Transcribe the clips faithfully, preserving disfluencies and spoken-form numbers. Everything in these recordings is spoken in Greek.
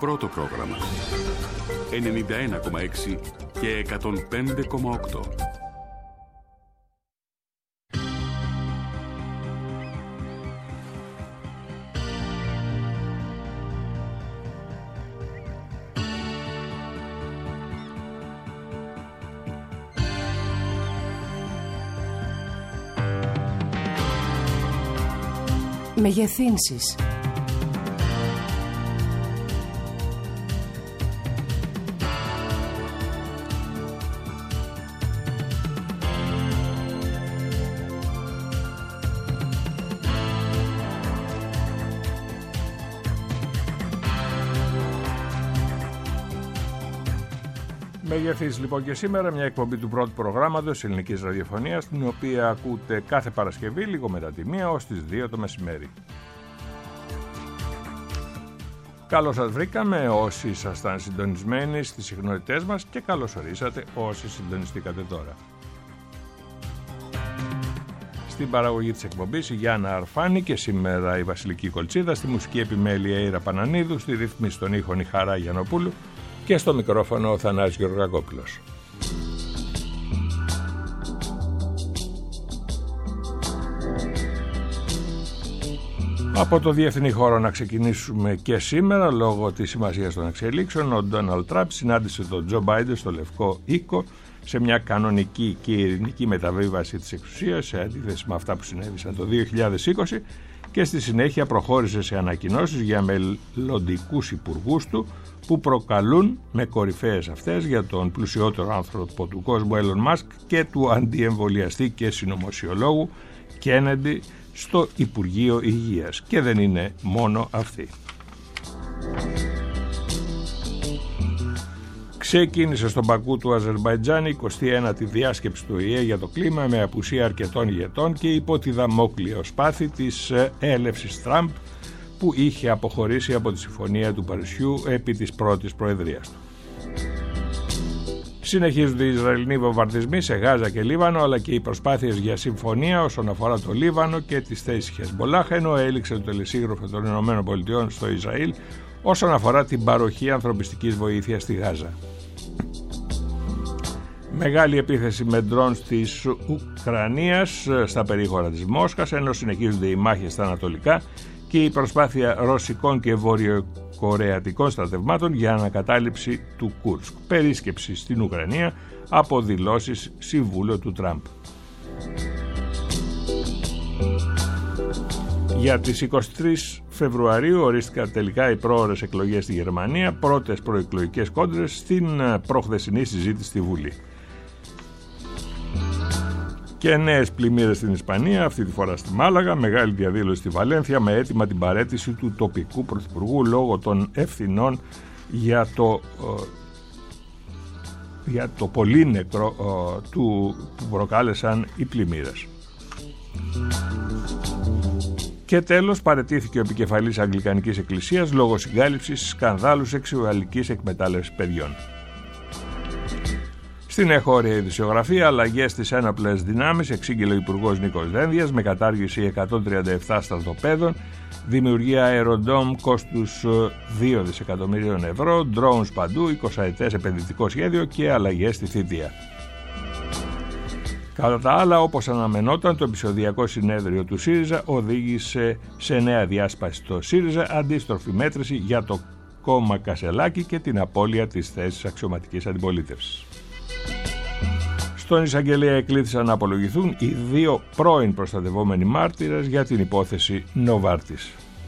πρώτο πρόγραμμα. ενενήντα ένα κόμμα έξι και εκατόν πέντε κόμμα οκτώ. Μεγεθύνσεις. Μεγεθείς λοιπόν και σήμερα μια εκπομπή του πρώτου προγράμματος ελληνικής ραδιοφωνίας, την οποία ακούτε κάθε Παρασκευή λίγο μετά τη μία ως τις δύο το μεσημέρι. Καλώς σας βρήκαμε όσοι ήσασταν συντονισμένοι στις συχνότητές μας και καλώς ορίσατε όσοι συντονιστήκατε τώρα. Στην παραγωγή της εκπομπής η Γιάννα Αρφάνη και σήμερα η Βασιλική Κολτσίδα, στη μουσική επιμέλεια η Ήρα Πανανίδου, στη ρύθμιση των ήχων η Χαρά Γιαννοπούλου και στο μικρόφωνο ο Θανάσης Γεωργακόπουλος. Από το διεθνή χώρο να ξεκινήσουμε και σήμερα. Λόγω της σημασίας των εξελίξεων, ο Ντόναλντ Τραμπ συνάντησε τον Τζο Μπάιντεν στο Λευκό Οίκο σε μια κανονική και ειρηνική μεταβίβαση της εξουσίας, σε αντίθεση με αυτά που συνέβησαν το δύο χιλιάδες είκοσι, και στη συνέχεια προχώρησε σε ανακοινώσεις για μελλοντικούς υπουργούς του που προκαλούν, με κορυφαίες αυτές, για τον πλουσιότερο άνθρωπο του κόσμου Έιλον Μάσκ και του αντιεμβολιαστή και συνωμοσιολόγου Κέννεντι στο Υπουργείο Υγείας. Και δεν είναι μόνο αυτοί. Ξεκίνησε στον Μπακού του Αζερμπαϊτζάν η εικοστή ένατη διάσκεψη του Ο Η Ε για το κλίμα, με απουσία αρκετών ηγετών και υπό τη δαμόκλειο σπάθη της έλευσης Τραμπ, που είχε αποχωρήσει από τη Συμφωνία του Παρισιού επί της πρώτης προεδρίας του. Συνεχίζονται οι Ισραηλινοί βομβαρδισμοί σε Γάζα και Λίβανο, αλλά και οι προσπάθειες για συμφωνία όσον αφορά το Λίβανο και τις θέσεις Χεσμολάχ, ενώ έληξε το τελεσίγραφο των ΗΠΑ στο Ισραήλ όσον αφορά την παροχή ανθρωπιστικής βοήθειας στη Γάζα. Μεγάλη επίθεση με ντρόουν της Ουκρανίας στα περίχωρα της Μόσχας, ενώ συνεχίζονται οι μάχες στα ανατολικά και η προσπάθεια ρωσικών και βορειοκορεατικών στρατευμάτων για ανακατάληψη του Κούρσκ. Περίσκεψη στην Ουκρανία από δηλώσεις συμβούλου του Τραμπ. Για τις εικοστή τρίτη Φεβρουαρίου ορίστηκαν τελικά οι πρόωρες εκλογές στη Γερμανία, πρώτες προεκλογικές κόντρες στην προχθεσινή συζήτηση στη Βουλή. Και νέες πλημμύρες στην Ισπανία, αυτή τη φορά στη Μάλαγα, μεγάλη διαδήλωση στη Βαλένθια με αίτημα την παραίτηση του τοπικού πρωθυπουργού λόγω των ευθυνών για το, για το πολύνεκρο του που προκάλεσαν οι πλημμύρες. Και τέλος, παραιτήθηκε ο επικεφαλής Αγγλικανικής Εκκλησίας λόγω συγκάλυψης σκανδάλου σεξουαλικής εκμετάλλευσης παιδιών. Στην εγχώρια ειδησιογραφία, αλλαγές στις ένοπλες δυνάμεις, εξήγηλε ο Υπουργός Νίκος Δένδιας, με κατάργηση εκατόν τριάντα επτά στρατοπέδων, δημιουργία αεροντόμ κόστους δύο δισεκατομμυρίων ευρώ, drones παντού, εικοσαετές επενδυτικό σχέδιο και αλλαγές στη θητεία. Κατά τα άλλα, όπως αναμενόταν, το επεισοδιακό συνέδριο του ΣΥΡΙΖΑ οδήγησε σε νέα διάσπαση στο ΣΥΡΙΖΑ, αντίστροφη μέτρηση για το κόμμα Κασελάκη και την απώλεια της θέσης αξιωματικής αντιπολίτευσης. Στον εισαγγελέα εκλήθησαν να απολογηθούν οι δύο πρώην προστατευόμενοι μάρτυρες για την υπόθεση Νοβάρτης.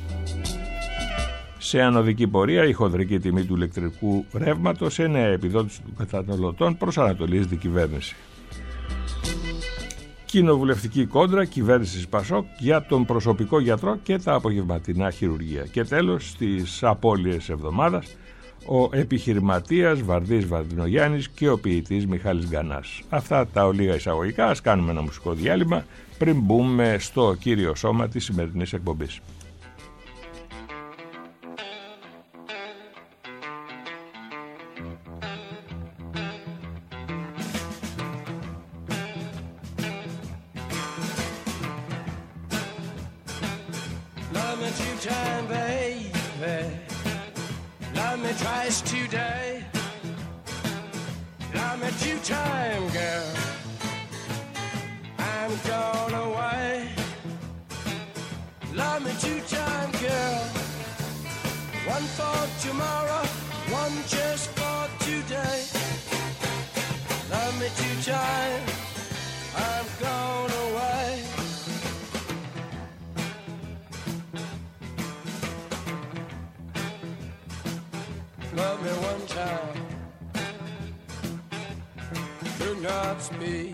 Σε ανωδική πορεία, η χονδρική τιμή του ηλεκτρικού ρεύματος, σε νέα επιδότηση των καταναλωτών, προσανατολίζεται η κυβέρνηση. Κοινοβουλευτική κόντρα κυβέρνησης Πασόκ για τον προσωπικό γιατρό και τα απογευματινά χειρουργεία. Και τέλος, στις απώλειες εβδομάδας, ο επιχειρηματίας Βαρδής Βαρδινογιάννης και ο ποιητής Μιχάλης Γκανάς. Αυτά τα ολίγα εισαγωγικά. Ας κάνουμε ένα μουσικό διάλειμμα πριν μπούμε στο κύριο σώμα της σημερινής εκπομπής. Love me two time, baby. Love Love me twice today. Love me two-time, girl. I'm gone away. Love me two-time, girl. One for tomorrow, one just for today. Love me two-time, I'm gone away. Love me one time, do not speak.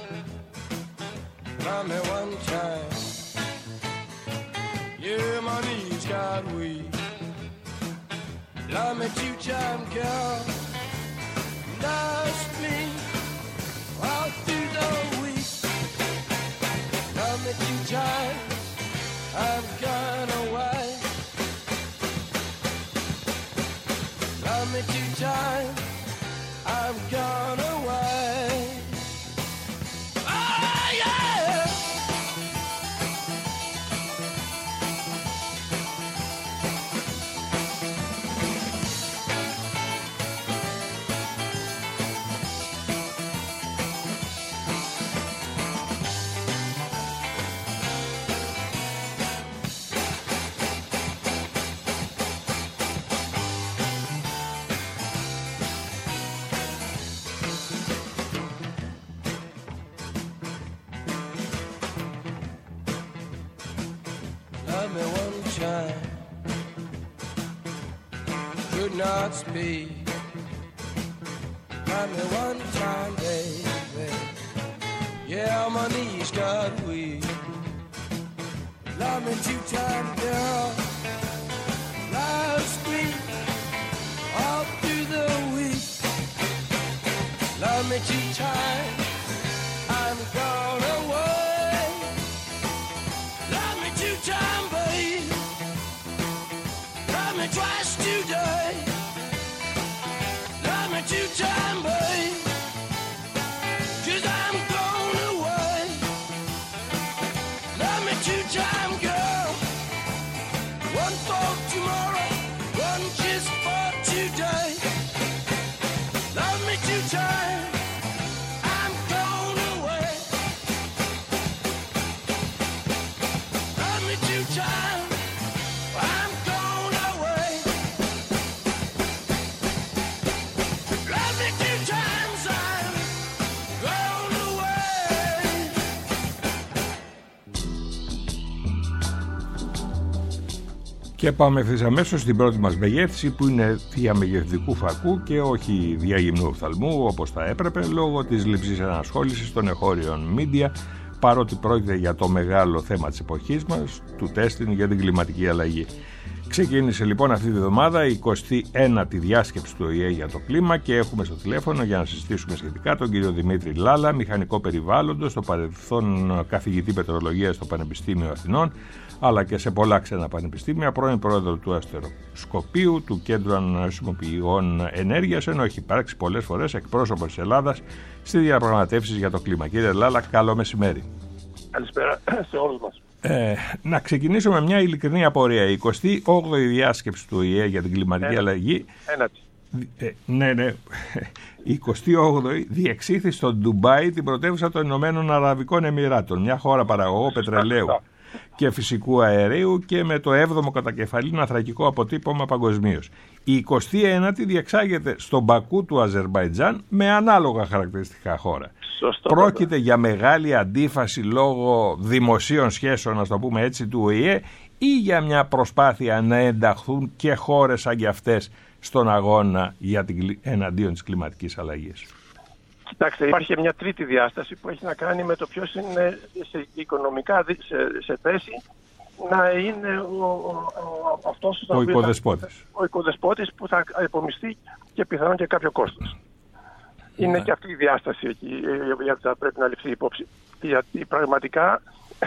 Love me one time, yeah, my knees got weak. Love me two-time, girl, last me all through the week. Love me two-time, I've gone away. Love me two-time, I've gone away. Oh, yeah! Love me one time, could not speak. Love me one time, baby. Yeah, my knees got weak. Love me two-time, girl. Last week, all through the week. Love me two-time, I'm gone away. Love me two-time, babe. Love me twice today. Love me two-time, babe. 'Cause I'm gone away. Love me two-time, girl. One for tomorrow, one just for today. Love me two-time, I'm gone away. Love me two-time, I'm gone away. Love me two times, I'm gone away. Και πάμε ευθύς αμέσως στην πρώτη μας μεγέθυνση, που είναι διαμεγεθυντικού φακού και όχι διαγυμνού οφθαλμού όπως θα έπρεπε, λόγω της λήψης ανασχόλησης των εγχώριων media, παρότι πρόκειται για το μεγάλο θέμα της εποχής μας, του τέστην για την κλιματική αλλαγή. Ξεκίνησε λοιπόν αυτή τη βδομάδα η εικοστή ένατη διάσκεψη του Ο Η Ε για το κλίμα και έχουμε στο τηλέφωνο για να συζητήσουμε σχετικά τον κύριο Δημήτρη Λάλα, μηχανικό περιβάλλοντος, στο παρελθόν καθηγητή πετρολογίας στο Πανεπιστήμιο Αθηνών, αλλά και σε πολλά ξένα πανεπιστήμια, πρώην πρόεδρο του Αστεροσκοπείου, του Κέντρου Ανανεώσιμων Πηγών Ενέργειας, ενώ έχει υπάρξει πολλές φορές εκπρόσωπος της Ελλάδας στις διαπραγματεύσεις για το κλίμα. Κύριε Λάλα, καλό μεσημέρι. Καλησπέρα σε όλους μας. Ε, να ξεκινήσω με μια ειλικρινή απορία. Η εικοστή όγδοη διάσκεψη του Ο Η Ε για την κλιματική Ένα, αλλαγή. Ένατη. Ε, ναι, ναι. Η εικοστή όγδοη διεξήχθη στο Ντουμπάι, την πρωτεύουσα των Ηνωμένων Αραβικών Εμιράτων, μια χώρα παραγωγό πετρελαίου και φυσικού αερίου και με το έβδομο κατακεφαλήν ανθρακικό αποτύπωμα παγκοσμίως. Η εικοστή ένατη διεξάγεται στον Μπακού του Αζερμπαϊτζάν με ανάλογα χαρακτηριστικά χώρα. Σωστό, Πρόκειται βέβαια. για μεγάλη αντίφαση λόγω δημοσίων σχέσεων, να το πούμε έτσι, του Ο Η Ε, ή για μια προσπάθεια να ενταχθούν και χώρες σαν και αυτές στον αγώνα για την, εναντίον της κλιματικής αλλαγής? Κοιτάξτε, υπάρχει μια τρίτη διάσταση που έχει να κάνει με το ποιος είναι σε οικονομικά σε, σε θέση να είναι ο, ο, ο, αυτός ο οικοδεσπότης. Ο οικοδεσπότης που θα επομιστεί και πιθανόν και κάποιο κόστος. Είναι Ναι. και αυτή η διάσταση εκεί που θα πρέπει να ληφθεί υπόψη. Γιατί πραγματικά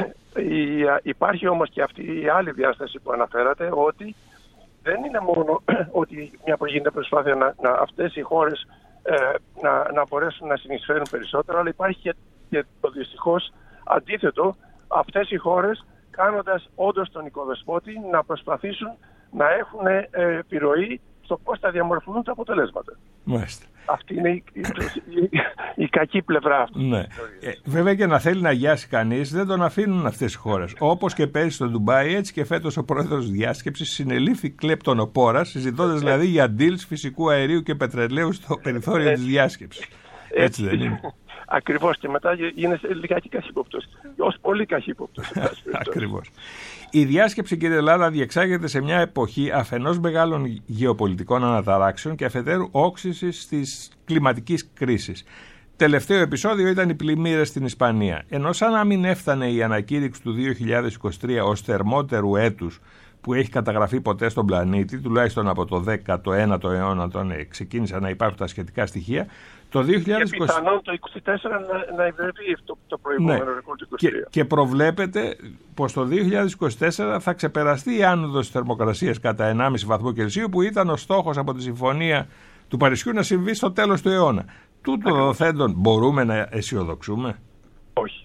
υπάρχει όμως και αυτή η άλλη διάσταση που αναφέρατε, ότι δεν είναι μόνο ότι μια που γίνεται προσπάθεια να, να αυτές οι χώρες ε, να, να μπορέσουν να συνεισφέρουν περισσότερο, αλλά υπάρχει και, και το δυστυχώς αντίθετο, αυτές οι χώρες κάνοντας όντως τον οικοδεσπότη να προσπαθήσουν να έχουν ε, επιρροή στο πώς θα διαμορφωθούν τα αποτελέσματα. Μάλιστα. Αυτή είναι η, η, η, η κακή πλευρά αυτή. Ναι. Ε, βέβαια και να θέλει να γιάσει κανείς, δεν τον αφήνουν αυτές οι χώρες. Όπως και πέρυσι στο Ντουμπάι, έτσι και φέτος ο πρόεδρος διάσκεψης συνελήφθη κλέπτονοπόρας, συζητώντας δηλαδή για deals φυσικού αερίου και πετρελαίου στο περιθώριο της διάσκεψης. Έτσι δεν είναι? Ακριβώς, και μετά είναι λιγάκι καχύποπτος. Ως πολύ καχύποπτος. Ακριβώς. Η διάσκεψη, κύριε Λάλα, διεξάγεται σε μια εποχή αφενός μεγάλων γεωπολιτικών αναταράξεων και αφετέρου όξυνσης της κλιματικής κρίσης. Τελευταίο επεισόδιο ήταν οι πλημμύρες στην Ισπανία. Ενώ σαν να μην έφτανε η ανακήρυξη του δύο χιλιάδες είκοσι τρία ως θερμότερου έτους που έχει καταγραφεί ποτέ στον πλανήτη, τουλάχιστον από το δέκατο ένατο αιώνα, όταν ξεκίνησαν να υπάρχουν τα σχετικά στοιχεία, το δύο χιλιάδες είκοσι... Και πιθανόν το είκοσι τέσσερα να, να ευρεθεί το, το προηγούμενο ναι. ρεκόρ του είκοσι τρία. Και, και προβλέπεται πως το δύο χιλιάδες είκοσι τέσσερα θα ξεπεραστεί η άνοδος της θερμοκρασίας κατά ενάμιση βαθμό Κελσίου, που ήταν ο στόχος από τη Συμφωνία του Παρισιού να συμβεί στο τέλος του αιώνα. Τούτο δοθέντων μπορούμε να αισιοδοξούμε? Όχι.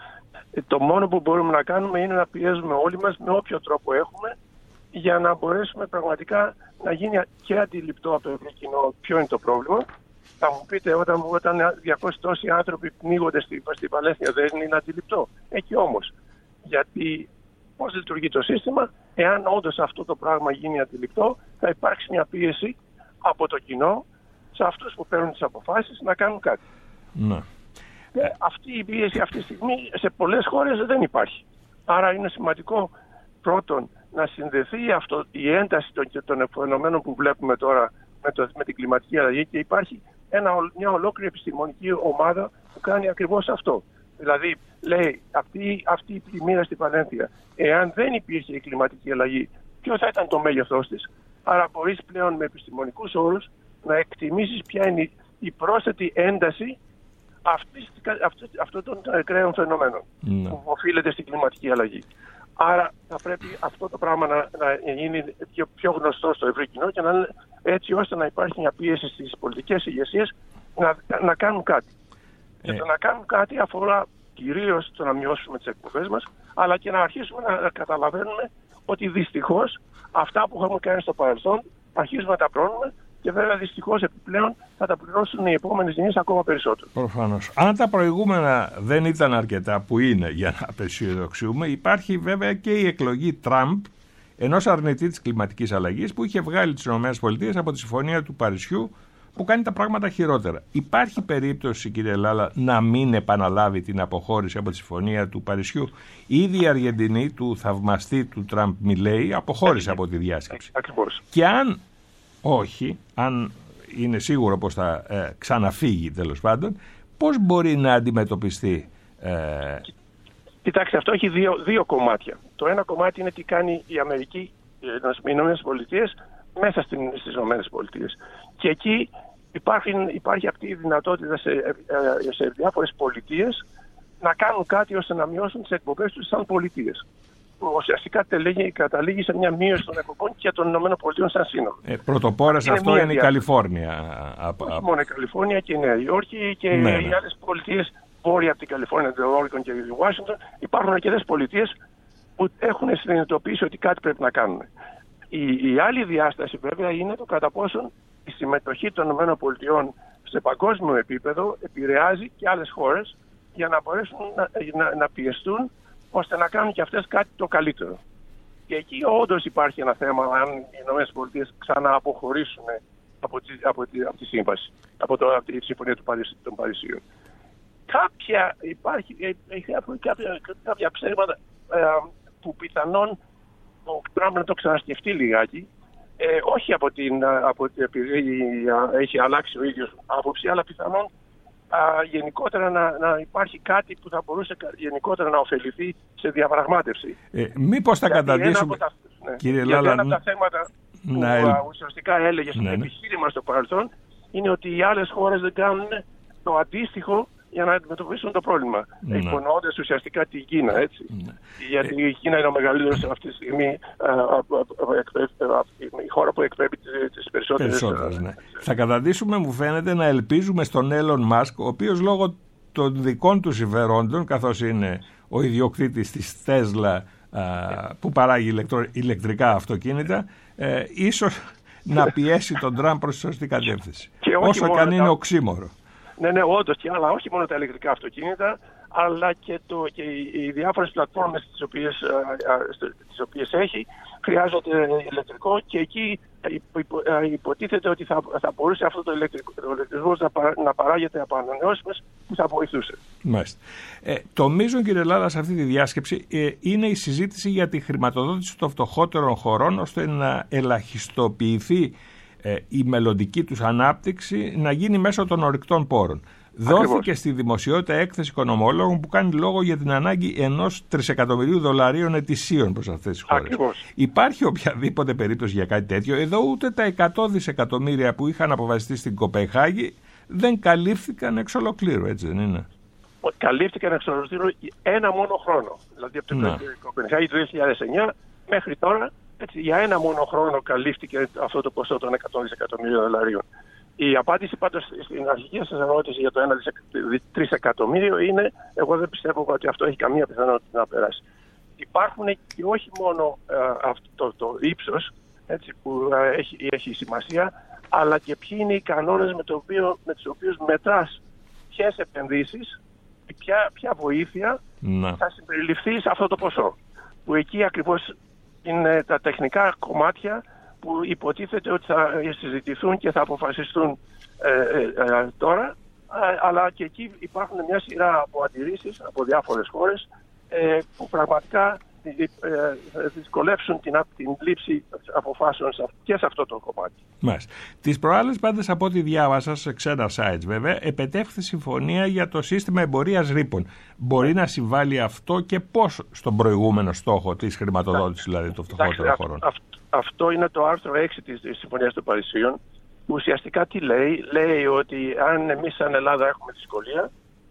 Το μόνο που μπορούμε να κάνουμε είναι να πιέζουμε όλοι μας με όποιο τρόπο έχουμε, για να μπορέσουμε πραγματικά να γίνει και αντιληπτό από το ευρύ κοινό ποιο είναι το πρόβλημα. Θα μου πείτε, όταν, όταν διακόσιοι τόσοι άνθρωποι πνίγονται στην στη Παλαιστίνια, δεν είναι αντιληπτό? Εκεί όμως. Γιατί πώς λειτουργεί το σύστημα, εάν όντως αυτό το πράγμα γίνει αντιληπτό, θα υπάρξει μια πίεση από το κοινό σε αυτούς που παίρνουν τις αποφάσεις να κάνουν κάτι. Ναι. Και αυτή η πίεση αυτή τη στιγμή σε πολλές χώρες δεν υπάρχει. Άρα είναι σημαντικό πρώτον να συνδεθεί αυτό, η ένταση των, των φαινομένων που βλέπουμε τώρα με, το, με την κλιματική αλλαγή, και υπάρχει ένα, μια ολόκληρη επιστημονική ομάδα που κάνει ακριβώς αυτό. Δηλαδή, λέει, αυτή, αυτή η πλημμύρα στην Παλένθια, εάν δεν υπήρχε η κλιματική αλλαγή, ποιο θα ήταν το μέγεθός της? Άρα μπορείς πλέον με επιστημονικούς όρους να εκτιμήσεις ποια είναι η πρόσθετη ένταση αυτών των ακραίων φαινομένων mm. που οφείλεται στην κλιματική αλλαγή. Άρα θα πρέπει αυτό το πράγμα να, να γίνει πιο, πιο γνωστό στο ευρύ κοινό, και να, έτσι ώστε να υπάρχει μια πίεση στις πολιτικές ηγεσίες να, να κάνουν κάτι. Ε. Και το να κάνουν κάτι αφορά κυρίως το να μειώσουμε τις εκπομπές μας, αλλά και να αρχίσουμε να, να καταλαβαίνουμε ότι δυστυχώς αυτά που έχουμε κάνει στο παρελθόν αρχίζουμε να τα πρώνουμε, και βέβαια δυστυχώς επιπλέον θα τα πληρώσουν οι επόμενες γενιές ακόμα περισσότερο. Προφανώς. Αν τα προηγούμενα δεν ήταν αρκετά, που είναι για να απεσιοδοξούμε, υπάρχει βέβαια και η εκλογή Τραμπ, ενός αρνητή της κλιματικής αλλαγής, που είχε βγάλει τις ΗΠΑ από τη Συμφωνία του Παρισιού, που κάνει τα πράγματα χειρότερα. Υπάρχει περίπτωση, κύριε Λάλα, να μην επαναλάβει την αποχώρηση από τη Συμφωνία του Παρισιού? Ήδη η Αργεντινή του θαυμαστή του Τραμπ, Μιλέη, αποχώρησε από τη διάσκεψη. Ακριβώς. Και αν όχι, αν είναι σίγουρο πως θα ε, ξαναφύγει τέλος πάντων, πώς μπορεί να αντιμετωπιστεί? Ε... Κοιτάξτε, αυτό έχει δύο, δύο κομμάτια. Το ένα κομμάτι είναι τι κάνει η Αμερική, οι Ηνωμένες Πολιτείες, μέσα στην, στις Ηνωμένες Πολιτείες. Και εκεί υπάρχει, υπάρχει αυτή η δυνατότητα σε, σε διάφορες πολιτείες να κάνουν κάτι ώστε να μειώσουν τις εκπομπές τους σαν πολιτείες. Ουσιαστικά καταλήγει σε μια μείωση των εκπομπών και των ΗΠΑ σαν σύνολο. Ε, Πρωτοπόρα σε αυτό είναι η Καλιφόρνια. Όχι μόνο η Καλιφόρνια και η Νέα Υόρκη και ναι, οι ναι. άλλες πολιτείες βόρεια από την Καλιφόρνια, το Όρικον και η Ουάσιγκτον. Υπάρχουν αρκετές πολιτείες που έχουν συνειδητοποιήσει ότι κάτι πρέπει να κάνουν. Η, η άλλη διάσταση βέβαια είναι το κατά πόσον η συμμετοχή των ΗΠΑ σε παγκόσμιο επίπεδο επηρεάζει και άλλες χώρες για να μπορέσουν να, να, να πιεστούν ώστε να κάνουν και αυτές κάτι το καλύτερο. Και εκεί όντως υπάρχει ένα θέμα, αν οι ΗΠΑ ξανά αποχωρήσουν από τη, από τη, από τη σύμβαση, από, το, από τη Συμφωνία του Παρισι, των Παρισίων. Κάποια, υπάρχει, υπάρχουν κάποια, κάποια ψέματα ε, που πιθανόν ο Τραμπ να το ξανασκεφτεί λιγάκι, ε, όχι από την, από την, επειδή έχει αλλάξει ο ίδιος άποψη, αλλά πιθανόν α, γενικότερα να, να υπάρχει κάτι που θα μπορούσε γενικότερα να ωφεληθεί σε διαπραγμάτευση. Ε, μήπως θα καταντήσουμε, τα, ναι, κύριε Λάλα, ένα από τα θέματα να... που α, ουσιαστικά έλεγε στο ναι, ναι. επιχείρημα στο παρελθόν είναι ότι οι άλλες χώρες δεν κάνουν το αντίστοιχο για να αντιμετωπίσουν το πρόβλημα. Ναι. Υπονοώντας ουσιαστικά την Κίνα, έτσι. Ναι. Γιατί η Κίνα είναι ο μεγαλύτερος αυτή τη στιγμή, η χώρα που εκπέμπει τις περισσότερες. Περισσότερες, ναι. Θα καταντήσουμε, μου φαίνεται, να ελπίζουμε στον Έλλον Μάσκ, ο οποίος λόγω των δικών του συμφερόντων, καθώς είναι ο ιδιοκτήτης της Τέσλα που παράγει ηλεκτρικά αυτοκίνητα, ίσως να πιέσει τον Τραμπ προς τη σωστή κατεύθυνση. Και όχι όσο και αν τα... είναι οξύμορο. Ναι, ναι, όντως, αλλά όχι μόνο τα ηλεκτρικά αυτοκίνητα, αλλά και, το, και οι, οι διάφορες πλατφόρμες τις οποίες, α, α, τις οποίες έχει χρειάζονται ηλεκτρικό και εκεί υπο, α, υποτίθεται ότι θα, θα μπορούσε αυτό το ηλεκτρικό το ηλεκτρικό να, παρά, να παράγεται από ανανεώσιμες που θα βοηθούσε. Μάλιστα. Ε, το μείζον, κύριε Λάλα, σε αυτή τη διάσκεψη ε, είναι η συζήτηση για τη χρηματοδότηση των φτωχότερων χωρών ώστε να ελαχιστοποιηθεί ε, η μελλοντική τους ανάπτυξη να γίνει μέσω των ορυκτών πόρων. Δόθηκε Ακριβώς. στη δημοσιότητα έκθεση οικονομολόγων που κάνει λόγο για την ανάγκη ενός τρισεκατομμυρίου δολαρίων ετησίων προς αυτές τις χώρες. Ακριβώς. Υπάρχει οποιαδήποτε περίπτωση για κάτι τέτοιο? Εδώ ούτε τα εκατό δισεκατομμύρια που είχαν αποφασιστεί στην Κοπενχάγη δεν καλύφθηκαν εξ ολοκλήρου, έτσι δεν είναι? Καλύφθηκαν εξ ολοκλήρου ένα μόνο χρόνο. Δηλαδή από την Κοπενχάγη του δύο χιλιάδες εννιά μέχρι τώρα, έτσι, για ένα μόνο χρόνο καλύφθηκε αυτό το ποσό των εκατό δισεκατομμυρίων δολαρίων. Η απάντηση πάντως στην αρχική σας ερώτηση για το ένα τρισεκατομμύριο είναι, εγώ δεν πιστεύω ότι αυτό έχει καμία πιθανότητα να περάσει. Υπάρχουν και όχι μόνο ε, αυτό το, το ύψος, έτσι, που ε, έχει, έχει σημασία, αλλά και ποιοι είναι οι κανόνες με, το οποίο, με τους οποίους μετράς ποιες επενδύσεις, ποια, ποια βοήθεια να. θα συμπεριληφθεί σε αυτό το ποσό. Που εκεί ακριβώς είναι τα τεχνικά κομμάτια που υποτίθεται ότι θα συζητηθούν και θα αποφασιστούν ε, ε, ε, τώρα, αλλά και εκεί υπάρχουν μια σειρά από αντιρρήσεις από διάφορες χώρες ε, που πραγματικά ε, ε, δυσκολεύσουν την, την λήψη αποφάσεων και σε αυτό το κομμάτι. Μάλιστα. Τις προάλλες πάντες, από ό,τι διάβασα σε ξένα sites βέβαια, επετεύχθη συμφωνία για το σύστημα εμπορίας ρήπων. Μπορεί να συμβάλλει αυτό και πώς στον προηγούμενο στόχο της χρηματοδότησης, δηλαδή των φτωχότερων χωρών? Αυτό είναι το άρθρο έξι της Συμφωνίας των Παρισίων, που ουσιαστικά τι λέει? Λέει ότι αν εμείς σαν Ελλάδα έχουμε δυσκολία,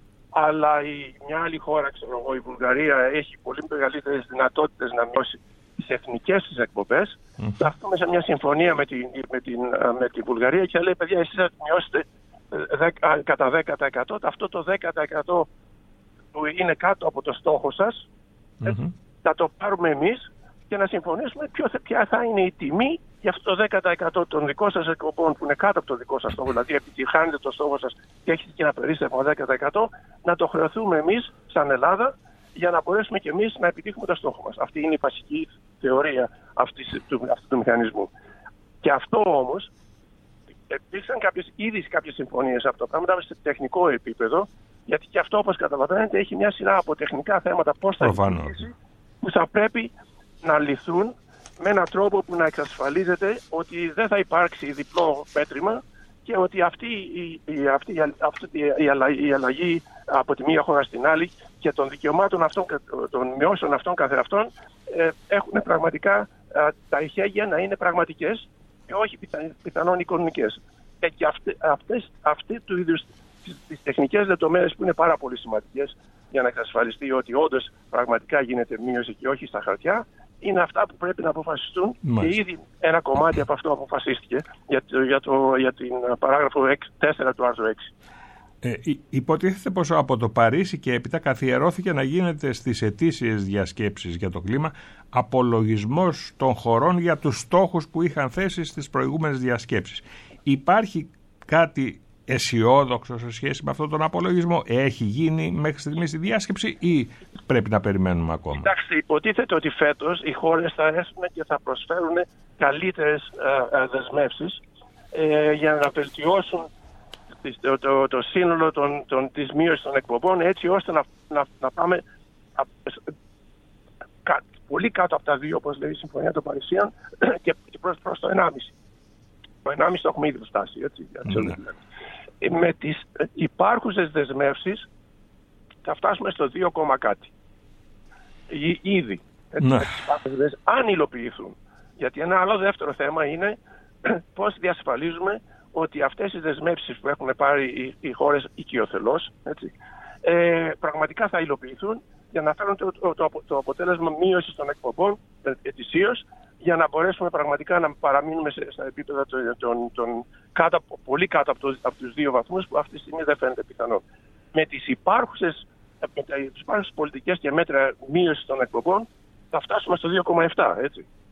αλλά η, μια άλλη χώρα, ξέρω εγώ, η Βουλγαρία, έχει πολύ μεγαλύτερες δυνατότητες να μειώσει τις εθνικές της εκπομπές, mm. θα έρθουμε σε μια συμφωνία με την, με, την, με την Βουλγαρία και θα λέει, παιδιά, εσείς θα μειώσετε δέκα, κατά δέκα τοις εκατό, αυτό το δέκα τοις εκατό που είναι κάτω από το στόχο σας, mm-hmm. έτσι, θα το πάρουμε εμείς και να συμφωνήσουμε ποιο, ποια θα είναι η τιμή για αυτό το δέκα τοις εκατό των δικών σας εκπομπών που είναι κάτω από το δικό σας στόχο, δηλαδή επιτυχάνετε το στόχο σας και έχετε και ένα περίστευμα δέκα τοις εκατό, να το χρεωθούμε εμείς σαν Ελλάδα για να μπορέσουμε και εμείς να επιτύχουμε το στόχο μας. Αυτή είναι η βασική θεωρία αυτής, του, αυτού του μηχανισμού. Και αυτό όμως, υπήρξαν κάποιες, ήδη κάποιες συμφωνίες από το πράγμα σε τεχνικό επίπεδο, γιατί και αυτό, όπως καταλαβαίνετε, έχει μια σειρά από τεχνικά θέματα πώς θα λειτουργήσει, που θα πρέπει να λυθούν με έναν τρόπο που να εξασφαλίζεται ότι δεν θα υπάρξει διπλό μέτρημα και ότι αυτή η, η, αυτή, αυτή η, αλλαγή, η αλλαγή από τη μία χώρα στην άλλη και των δικαιωμάτων αυτών, των μειώσεων αυτών καθεαυτών ε, έχουν πραγματικά ε, τα ειχέγεια να είναι πραγματικές και όχι πιθα, πιθανόν οικονομικές. Και, και αυτές, αυτές, αυτές του είδους τις, τις τεχνικές λεπτομέρειες που είναι πάρα πολύ σημαντικές για να εξασφαλιστεί ότι όντως πραγματικά γίνεται μείωση και όχι στα χαρτιά, είναι αυτά που πρέπει να αποφασιστούν. Μάλιστα. Και ήδη ένα κομμάτι από αυτό αποφασίστηκε για, το, για, το, για την παράγραφο τέσσερα του άρθρου έξι. Ε, υποτίθεται πως από το Παρίσι και έπειτα καθιερώθηκε να γίνεται στις ετήσιες διασκέψεις για το κλίμα απολογισμός των χωρών για τους στόχους που είχαν θέσει στις προηγούμενες διασκέψεις. Υπάρχει κάτι αισιόδοξο σε σχέση με αυτόν τον απολογισμό? Έχει γίνει μέχρι στιγμής η διάσκεψη ή πρέπει να περιμένουμε ακόμα? Κοιτάξτε, υποτίθεται ότι φέτος οι χώρες θα έρθουν και θα προσφέρουν καλύτερες ε, ε, δεσμεύσεις ε, για να βελτιώσουν το, το, το σύνολο των, των, της μείωσης των εκπομπών, έτσι ώστε να, να, να πάμε α, κα, πολύ κάτω από τα δύο, όπως λέει η Συμφωνία των Παρισίων, και προς, προς το ενάμιση. Το ενάμιση το έχουμε ήδη φτάσει, έτσι. Mm-hmm. Με τις υπάρχουσες δεσμεύσεις θα φτάσουμε στο δύο κάτι. Ήδη. Έτσι, ναι. Αν υλοποιηθούν. Γιατί ένα άλλο δεύτερο θέμα είναι πώς διασφαλίζουμε ότι αυτές οι δεσμεύσεις που έχουν πάρει οι, οι χώρες οικειοθελώς, έτσι, ε, πραγματικά θα υλοποιηθούν για να φέρουν το, το, το, το αποτέλεσμα μείωσης των εκπομπών ετησίως, για να μπορέσουμε πραγματικά να παραμείνουμε σε, στα επίπεδα των, των, των κάτω, πολύ κάτω από, το, από τους δύο βαθμούς που αυτή τη στιγμή δεν φαίνεται πιθανό. Με τις υπάρχουσες, με τις υπάρχουσες πολιτικές και μέτρα μείωσης των εκπομπών θα φτάσουμε στο δύο κόμμα επτά, έτσι.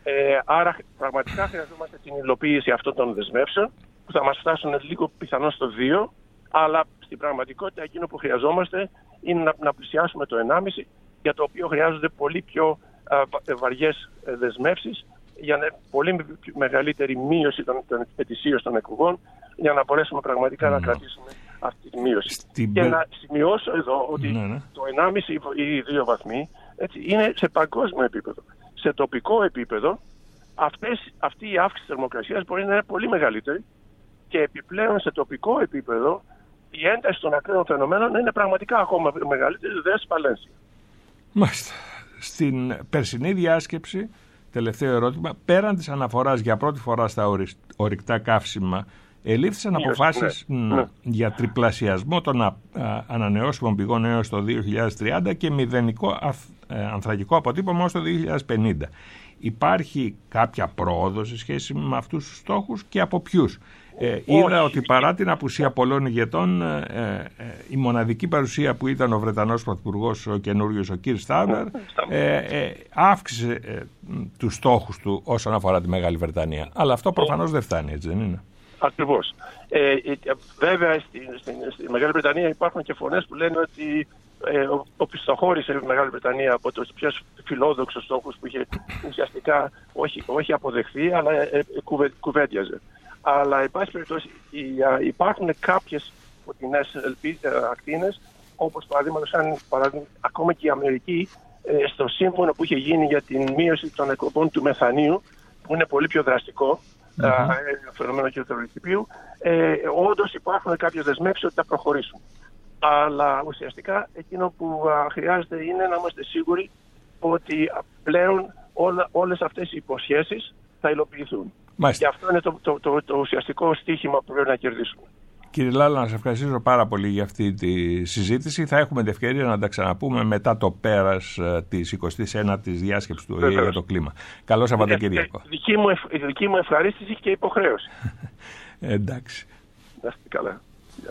Ε, άρα πραγματικά χρειαζόμαστε την υλοποίηση αυτών των δεσμεύσεων που θα μας φτάσουν λίγο πιθανώς στο δύο, αλλά στην πραγματικότητα εκείνο που χρειαζόμαστε είναι να, να πλησιάσουμε το ενάμιση, για το οποίο χρειάζονται πολύ πιο α, βαριές δεσμεύσεις για να, πολύ μεγαλύτερη μείωση των, των ετησίως των εκπομπών, για να μπορέσουμε πραγματικά mm. να κρατήσουμε αυτή τη μείωση. Στην... Και να σημειώσω εδώ ότι ναι, ναι. το ενάμιση ή δύο βαθμοί έτσι, είναι σε παγκόσμιο επίπεδο. Σε τοπικό επίπεδο αυτές, αυτή η αύξηση της θερμοκρασίας μπορεί να είναι πολύ μεγαλύτερη και επιπλέον σε τοπικό επίπεδο η ένταση των ακραίων φαινομένων είναι πραγματικά ακόμα μεγαλύτερη, δηλαδή στη Βαλένσια. Μάλιστα. Στην περσινή διάσκεψη, τελευταίο ερώτημα, πέραν της αναφοράς για πρώτη φορά στα ορυκτά καύσιμα, ελήφθησαν αποφάσεις ναι, ναι. για τριπλασιασμό των α, α, ανανεώσιμων πηγών έως το δύο χιλιάδες τριάντα και μηδενικό αθ, ε, ανθρακικό αποτύπωμα έως το δύο χιλιάδες πενήντα. Υπάρχει κάποια πρόοδο σε σχέση με αυτούς τους στόχους και από ποιους? Ε, είδα ότι παρά την απουσία πολλών ηγετών, ε, ε, η μοναδική παρουσία που ήταν ο Βρετανός Πρωθυπουργός, ο καινούριος, ο Κίρ Στάρμερ, ε, ε, αύξησε ε, τους στόχους του όσον αφορά τη Μεγάλη Βρετανία. Αλλά αυτό προφανώς δεν φτάνει, έτσι δεν είναι? Ακριβώς. Ε, ε, βέβαια, στη, στη, στη Μεγάλη Βρετανία υπάρχουν και φωνές που λένε ότι ε, οπισθοχώρησε η Μεγάλη Βρετανία από τους πιο φιλόδοξους στόχους που είχε ουσιαστικά όχι, όχι αποδεχθεί, αλλά ε, ε, κουβε, κουβέντιαζε. Αλλά, εν πάση περιπτώσει, υπάρχουν κάποιες φωτεινές ακτίνες, όπως παραδείγματος χάρη, ακόμα και η Αμερική, ε, στο σύμφωνο που είχε γίνει για την μείωση των εκπομπών του μεθανίου, που είναι πολύ πιο δραστικό, mm-hmm. φαινόμενο χειροτροπικού, ε, όντως υπάρχουν κάποιες δεσμεύσεις ότι θα προχωρήσουν. Αλλά ουσιαστικά εκείνο που α, χρειάζεται είναι να είμαστε σίγουροι ότι πλέον όλα, όλες αυτές οι υποσχέσεις θα υλοποιηθούν. Μάλιστα. Και αυτό είναι το, το, το, το ουσιαστικό στίχημα που πρέπει να κερδίσουμε. Κύριε Λάλα, να σας ευχαριστήσω πάρα πολύ για αυτή τη συζήτηση. Θα έχουμε την ευκαιρία να τα ξαναπούμε μετά το πέρας της εικοστής ένατης διάσκεψης του ΟΗΕ για το κλίμα. Καλό Σαββατοκύριακο. Δική μου, ευ, δική μου ευχαρίστηση και υποχρέωση. Εντάξει. Να είστε καλά.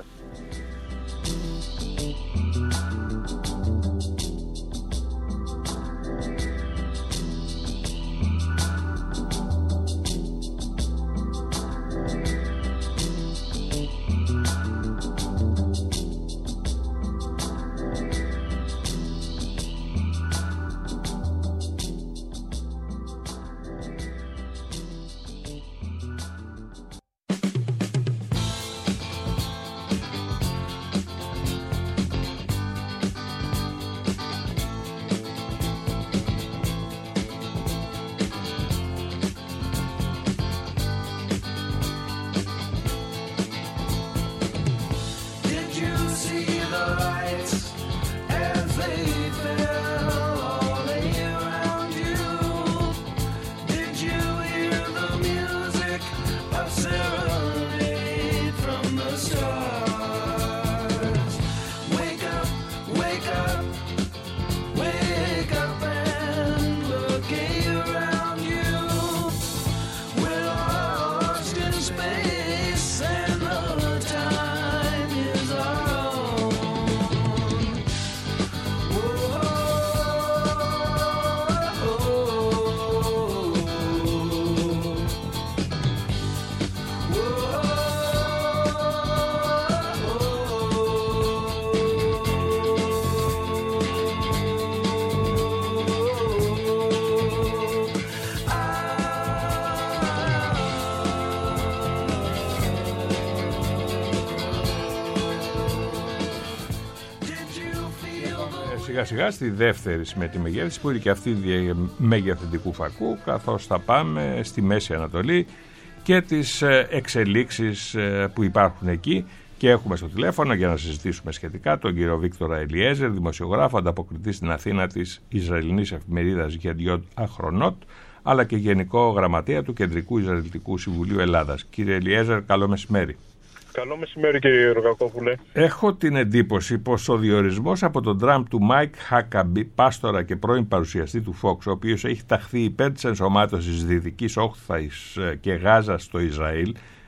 Σιγά σιγά στη δεύτερη συμμετή μεγέθυνση που είναι και αυτή μεγεθυντικού φακού, καθώς θα πάμε στη Μέση Ανατολή και τις εξελίξεις που υπάρχουν εκεί, και έχουμε στο τηλέφωνο για να συζητήσουμε σχετικά τον κύριο Βίκτορα Ελιέζερ, δημοσιογράφο, ανταποκριτή στην Αθήνα της Ισραηλινής εφημερίδας Γεντιότ Αχρονότ, αλλά και γενικό γραμματέα του Κεντρικού Ισραηλιτικού Συμβουλίου Ελλάδας. Κύριε Ελιέζερ, καλό μεσημέρι. Καλό μεσημέρι, κύριε Ρογακόπουλε. Έχω την εντύπωση πως ο διορισμός από τον Τραμπ του Μάικ Χάκαμπι, πάστορα και πρώην παρουσιαστή του Fox, ο οποίος έχει ταχθεί υπέρ της ενσωμάτωσης Δυτικής Όχθας και Γάζας στο Ισραήλ,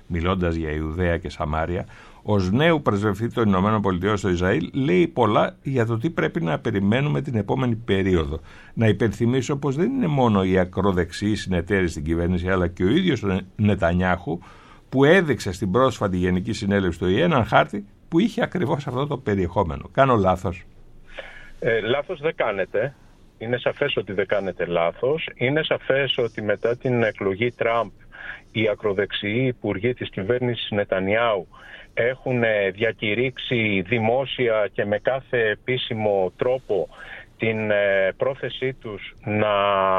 μιλώντας για Ιουδαία και Σαμάρια, ως νέου πρεσβευτή των Ηνωμένων Πολιτειών στο Ισραήλ, λέει πολλά για το τι πρέπει να περιμένουμε την επόμενη περίοδο. Να υπενθυμίσω πως δεν είναι μόνο οι ακροδεξιοί συνεταίροι στην κυβέρνηση, αλλά και ο ίδιος ο Νετανιάχου, που έδειξε στην πρόσφατη Γενική Συνέλευση του ΟΗΕ έναν χάρτη που είχε ακριβώς αυτό το περιεχόμενο. Κάνω λάθος? Ε, λάθος δεν κάνετε. Είναι σαφές ότι δεν κάνετε λάθος. Είναι σαφές ότι μετά την εκλογή Τραμπ οι ακροδεξιοί υπουργοί της κυβέρνησης Νετανιάου έχουν διακηρύξει δημόσια και με κάθε επίσημο τρόπο την πρόθεσή τους να,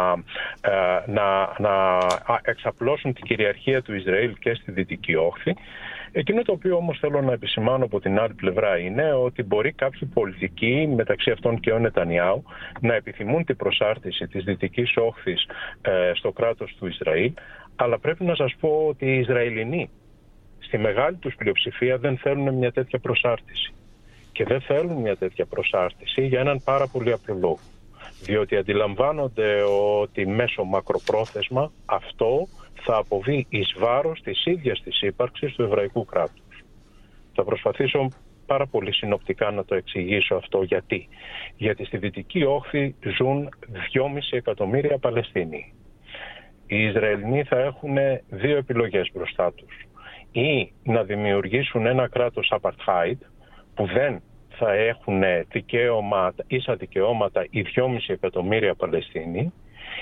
να, να εξαπλώσουν την κυριαρχία του Ισραήλ και στη Δυτική Όχθη. Εκείνο το οποίο όμως θέλω να επισημάνω από την άλλη πλευρά είναι ότι μπορεί κάποιοι πολιτικοί, μεταξύ αυτών και ο Νετανιάου, να επιθυμούν την προσάρτηση της Δυτικής Όχθης ε, στο κράτος του Ισραήλ, αλλά πρέπει να σας πω ότι οι Ισραηλινοί στη μεγάλη τους πλειοψηφία δεν θέλουν μια τέτοια προσάρτηση. Και δεν θέλουν μια τέτοια προσάρτηση για έναν πάρα πολύ απλό λόγο. Διότι αντιλαμβάνονται ότι μέσω μακροπρόθεσμα αυτό θα αποβεί εις βάρος της ίδιας της ύπαρξης του εβραϊκού κράτους. Θα προσπαθήσω πάρα πολύ συνοπτικά να το εξηγήσω αυτό. Γιατί. Γιατί στη Δυτική Όχθη ζουν δυόμισι εκατομμύρια Παλαιστίνοι. Οι Ισραηλινοί θα έχουν δύο επιλογές μπροστά τους. Ή να δημιουργήσουν ένα κράτος apartheid που δεν θα έχουν δικαίωμα, ίσα δικαιώματα οι δυόμισι εκατομμύρια Παλαιστίνοι,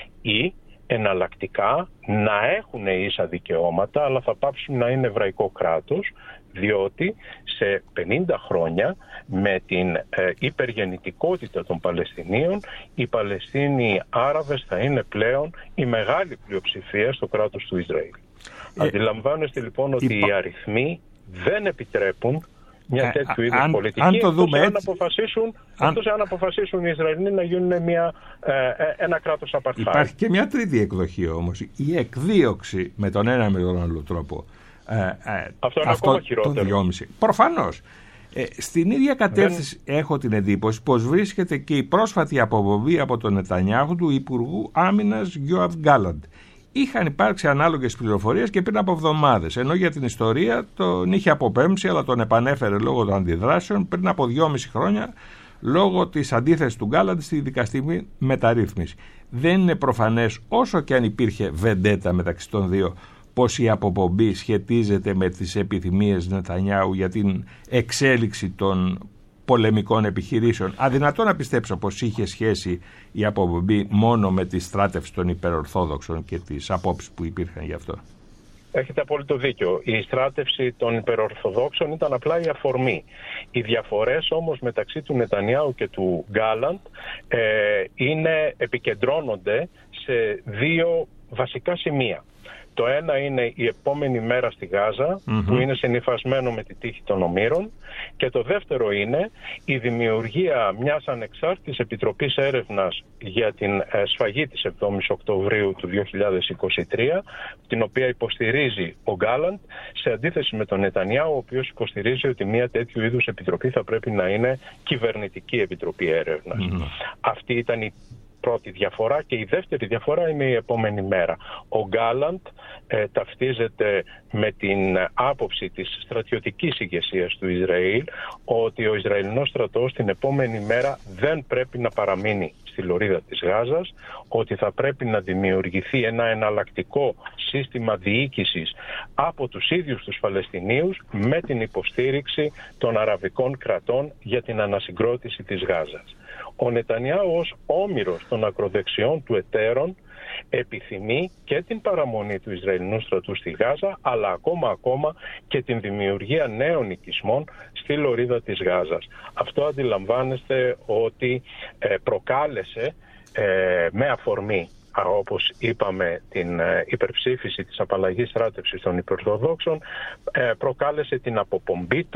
ή εναλλακτικά να έχουν ίσα δικαιώματα αλλά θα πάψουν να είναι εβραϊκό κράτος, διότι σε πενήντα χρόνια με την ε, υπεργεννητικότητα των Παλαιστινίων οι Παλαιστίνοι Άραβες θα είναι πλέον η μεγάλη πλειοψηφία στο κράτος του Ισραήλ. Ε, Αντιλαμβάνεστε λοιπόν ότι υπα... οι αριθμοί δεν επιτρέπουν μια τέτοιου είδους αν, πολιτική, αν το δούμε αν αποφασίσουν, αν... αν αποφασίσουν οι Ισραηλοί να γίνουν μια, ε, ένα κράτος απαρτάι. Υπάρχει και μια τρίτη εκδοχή όμως, η εκδίωξη με τον ένα με τον άλλο τρόπο. Ε, ε, αυτό είναι ακόμα χειρότερο. Προφανώς. Ε, στην ίδια κατεύθυνση Δεν... έχω την εντύπωση πως βρίσκεται και η πρόσφατη αποβοβή από τον Νετανιάχου του Υπουργού Άμυνας Γιόαβ Γκάλαντ. Είχαν υπάρξει ανάλογες πληροφορίες και πριν από εβδομάδες, ενώ για την ιστορία τον είχε αποπέμψει, αλλά τον επανέφερε λόγω των αντιδράσεων πριν από δυόμιση χρόνια, λόγω της αντίθεσης του Γκάλαντ στη δικαστική μεταρρύθμιση. Δεν είναι προφανές, όσο και αν υπήρχε βεντέτα μεταξύ των δύο, πως η αποπομπή σχετίζεται με τις επιθυμίες Νετανιάου για την εξέλιξη των πολεμικών επιχειρήσεων. Αδυνατό να πιστέψω πως είχε σχέση η αποπομπή μόνο με τη στράτευση των υπερορθόδοξων και τις απόψεις που υπήρχαν γι' αυτό. Έχετε απόλυτο δίκιο. Η στράτευση των υπερορθοδόξων ήταν απλά η αφορμή. Οι διαφορές όμως μεταξύ του Νετανιάου και του Γκάλαντ ε, είναι, επικεντρώνονται σε δύο βασικά σημεία. Το ένα είναι η επόμενη μέρα στη Γάζα, mm-hmm. που είναι συνυφασμένο με τη τύχη των ομήρων, και το δεύτερο είναι η δημιουργία μιας ανεξάρτητης επιτροπής έρευνας για την σφαγή της εβδόμης Οκτωβρίου του δύο χιλιάδες είκοσι τρία, την οποία υποστηρίζει ο Γκάλαντ, σε αντίθεση με τον Νετανιάου, ο οποίος υποστηρίζει ότι μια τέτοιου είδους επιτροπή θα πρέπει να είναι κυβερνητική επιτροπή έρευνας. Mm-hmm. Αυτή ήταν η πρώτη διαφορά, και η δεύτερη διαφορά είναι η επόμενη μέρα. Ο Γκάλαντ ε, ταυτίζεται με την άποψη της στρατιωτικής ηγεσίας του Ισραήλ ότι ο Ισραηλινός στρατός την επόμενη μέρα δεν πρέπει να παραμείνει στη λωρίδα της Γάζας, ότι θα πρέπει να δημιουργηθεί ένα εναλλακτικό σύστημα διοίκησης από τους ίδιους τους Παλαιστινίους με την υποστήριξη των αραβικών κρατών για την ανασυγκρότηση της Γάζας. Ο Νετανιάου ως όμηρος των ακροδεξιών του εταίρων επιθυμεί και την παραμονή του Ισραηλινού στρατού στη Γάζα, αλλά ακόμα ακόμα και την δημιουργία νέων οικισμών στη λωρίδα της Γάζας. Αυτό αντιλαμβάνεστε ότι ε, προκάλεσε ε, με αφορμή, όπως είπαμε, την υπερψήφιση της απαλλαγής στράτευσης των υπερορθοδόξων, προκάλεσε την αποπομπή του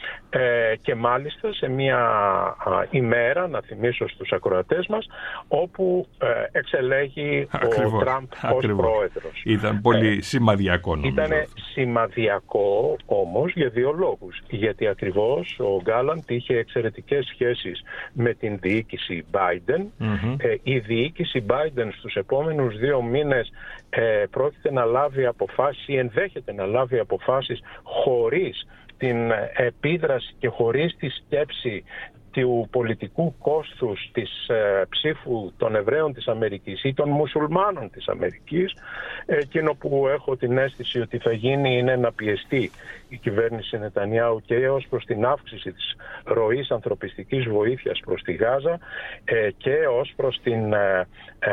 ε, και μάλιστα σε μια α, ημέρα, να θυμίσω στους ακροατές μας, όπου ε, εξελέγει ακριβώς, ο Τραμπ ως πρόεδρος. Ήταν πολύ ε, σημαδιακό νομίζω. Ήταν σημαδιακό όμως για δύο λόγους. Γιατί ακριβώς ο Γκάλαντ είχε εξαιρετικές σχέσεις με την διοίκηση Biden. Mm-hmm. Ε, η διοίκηση Biden στους επόμενους δύο μήνες ε, πρόκειται να λάβει αποφάσεις ή ενδέχεται να λάβει αποφάσεις χωρίς την επίδραση και χωρίς τη σκέψη του πολιτικού κόστους της ε, ψήφου των Εβραίων της Αμερικής ή των Μουσουλμάνων της Αμερικής. Εκείνο που έχω την αίσθηση ότι θα γίνει είναι να πιεστεί η κυβέρνηση Νετανιάου και ως προς την αύξηση της ροής ανθρωπιστικής βοήθειας προς τη Γάζα ε, και ως προς την... Ε, ε,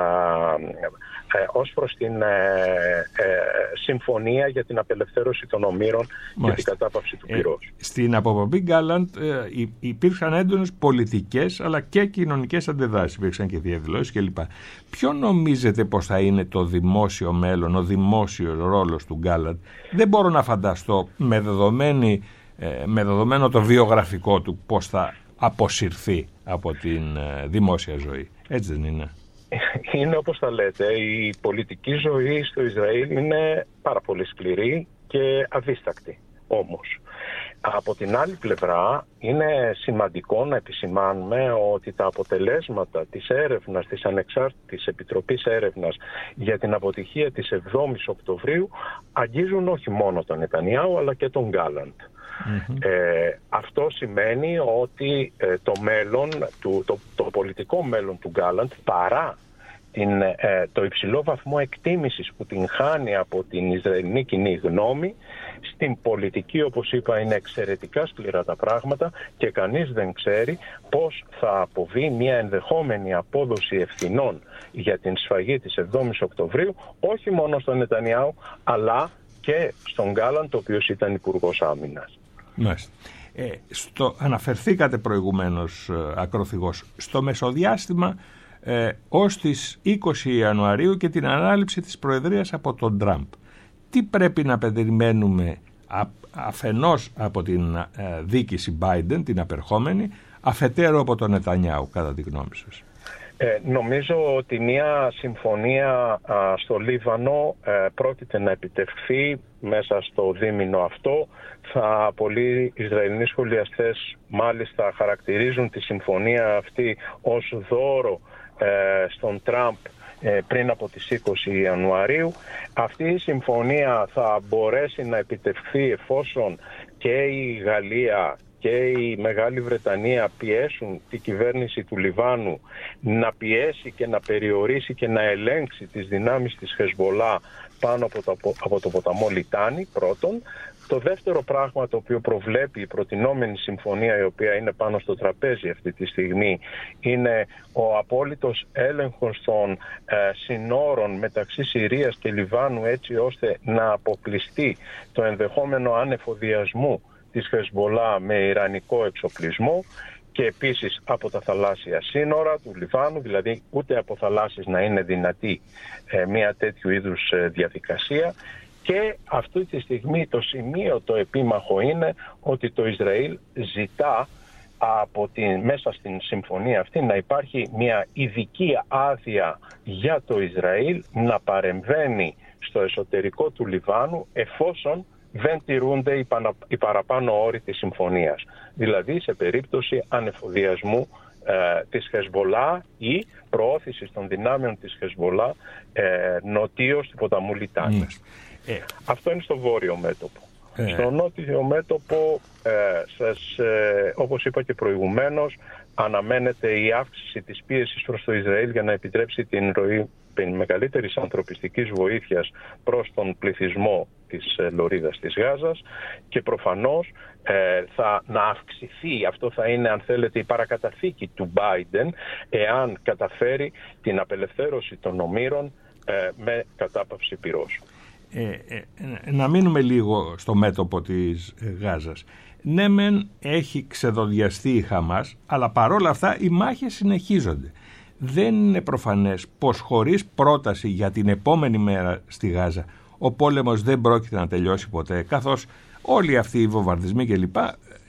Ε, ως προς την ε, ε, συμφωνία για την απελευθέρωση των ομήρων και την κατάπαυση του πυρός. Ε, στην αποπομπή Γκάλαντ ε, υπήρξαν έντονες πολιτικές αλλά και κοινωνικές αντιδράσεις, υπήρξαν και διαδηλώσεις κλπ. Ποιο νομίζετε πως θα είναι το δημόσιο μέλλον, ο δημόσιος ρόλος του Γκάλαντ? Δεν μπορώ να φανταστώ με, δεδομένη, ε, με δεδομένο το βιογραφικό του πως θα αποσυρθεί από την ε, δημόσια ζωή. Έτσι δεν είναι? Είναι όπως τα λέτε, η πολιτική ζωή στο Ισραήλ είναι πάρα πολύ σκληρή και αδίστακτη όμως. Από την άλλη πλευρά είναι σημαντικό να επισημάνουμε ότι τα αποτελέσματα της έρευνας, της Ανεξάρτητης Επιτροπής Έρευνας για την αποτυχία της εβδόμης Οκτωβρίου αγγίζουν όχι μόνο τον Νετανιάου αλλά και τον Γκάλαντ. Mm-hmm. Ε, αυτό σημαίνει ότι ε, το μέλλον, του, το, το πολιτικό μέλλον του Γκάλαντ, παρά την, ε, το υψηλό βαθμό εκτίμησης που την χάνει από την Ισραηλινή κοινή γνώμη, στην πολιτική, όπως είπα, είναι εξαιρετικά σκληρά τα πράγματα και κανείς δεν ξέρει πώς θα αποβεί μια ενδεχόμενη απόδοση ευθυνών για την σφαγή της εβδόμης Οκτωβρίου, όχι μόνο στον Νετανιάου αλλά και στον Γκάλαντ, ο οποίος ήταν υπουργός άμυνας. Μάλιστα. Ε, στο, αναφερθήκατε προηγουμένως ε, ακροθυγός στο μεσοδιάστημα ε, ως τις είκοσι Ιανουαρίου και την ανάληψη της Προεδρίας από τον Τραμπ. Τι πρέπει να περιμένουμε α, αφενός από την ε, διοίκηση Biden, την απερχόμενη, αφετέρου από τον Νετανιάου, κατά τη γνώμη σας? Ε, νομίζω ότι μια συμφωνία α, στο Λίβανο ε, πρόκειται να επιτευχθεί μέσα στο δίμηνο αυτό. Θα, πολλοί Ισραηλινοί σχολιαστές μάλιστα χαρακτηρίζουν τη συμφωνία αυτή ως δώρο ε, στον Τραμπ ε, πριν από τις είκοσι Ιανουαρίου. Αυτή η συμφωνία θα μπορέσει να επιτευχθεί εφόσον και η Γαλλία και η Μεγάλη Βρετανία πιέσουν την κυβέρνηση του Λιβάνου να πιέσει και να περιορίσει και να ελέγξει τις δυνάμεις της Χεσμολάχ πάνω από το, από το ποταμό Λιτάνη, πρώτον. Το δεύτερο πράγμα το οποίο προβλέπει η προτινόμενη συμφωνία, η οποία είναι πάνω στο τραπέζι αυτή τη στιγμή, είναι ο απόλυτος έλεγχος των ε, συνόρων μεταξύ Συρίας και Λιβάνου, έτσι ώστε να αποκλειστεί το ενδεχόμενο ανεφοδιασμού της Χεσμολάχ με ιρανικό εξοπλισμό και επίσης από τα θαλάσσια σύνορα του Λιβάνου, δηλαδή ούτε από θαλάσσιες να είναι δυνατή ε, μια τέτοιου είδους ε, διαδικασία. Και αυτή τη στιγμή το σημείο το επίμαχο είναι ότι το Ισραήλ ζητά από την, μέσα στην συμφωνία αυτή να υπάρχει μια ειδική άδεια για το Ισραήλ να παρεμβαίνει στο εσωτερικό του Λιβάνου εφόσον δεν τηρούνται οι, παρα, οι παραπάνω όροι της συμφωνίας. Δηλαδή σε περίπτωση ανεφοδιασμού ε, της Χεσμολάχ ή προώθησης των δυνάμεων της Χεσμολάχ ε, νοτίως του ποταμού Λιτάνη. Mm. Ε. Αυτό είναι στο βόρειο μέτωπο. Ε. Στο νότιο μέτωπο, ε, σας, ε, όπως είπα και προηγουμένως, αναμένεται η αύξηση της πίεσης προς το Ισραήλ για να επιτρέψει την ροή μεγαλύτερης ανθρωπιστικής βοήθειας προς τον πληθυσμό της λωρίδας της Γάζας και προφανώς ε, θα να αυξηθεί, αυτό θα είναι αν θέλετε η παρακαταθήκη του Biden εάν καταφέρει την απελευθέρωση των ομήρων ε, με κατάπαυση πυρός. Ε, ε, να μείνουμε λίγο στο μέτωπο της Γάζας. Ναι μεν έχει ξεδοδιαστεί η Χαμάς, αλλά παρόλα αυτά οι μάχες συνεχίζονται. Δεν είναι προφανές πως χωρίς πρόταση για την επόμενη μέρα στη Γάζα ο πόλεμος δεν πρόκειται να τελειώσει ποτέ, καθώς όλοι αυτοί οι βομβαρδισμοί κλπ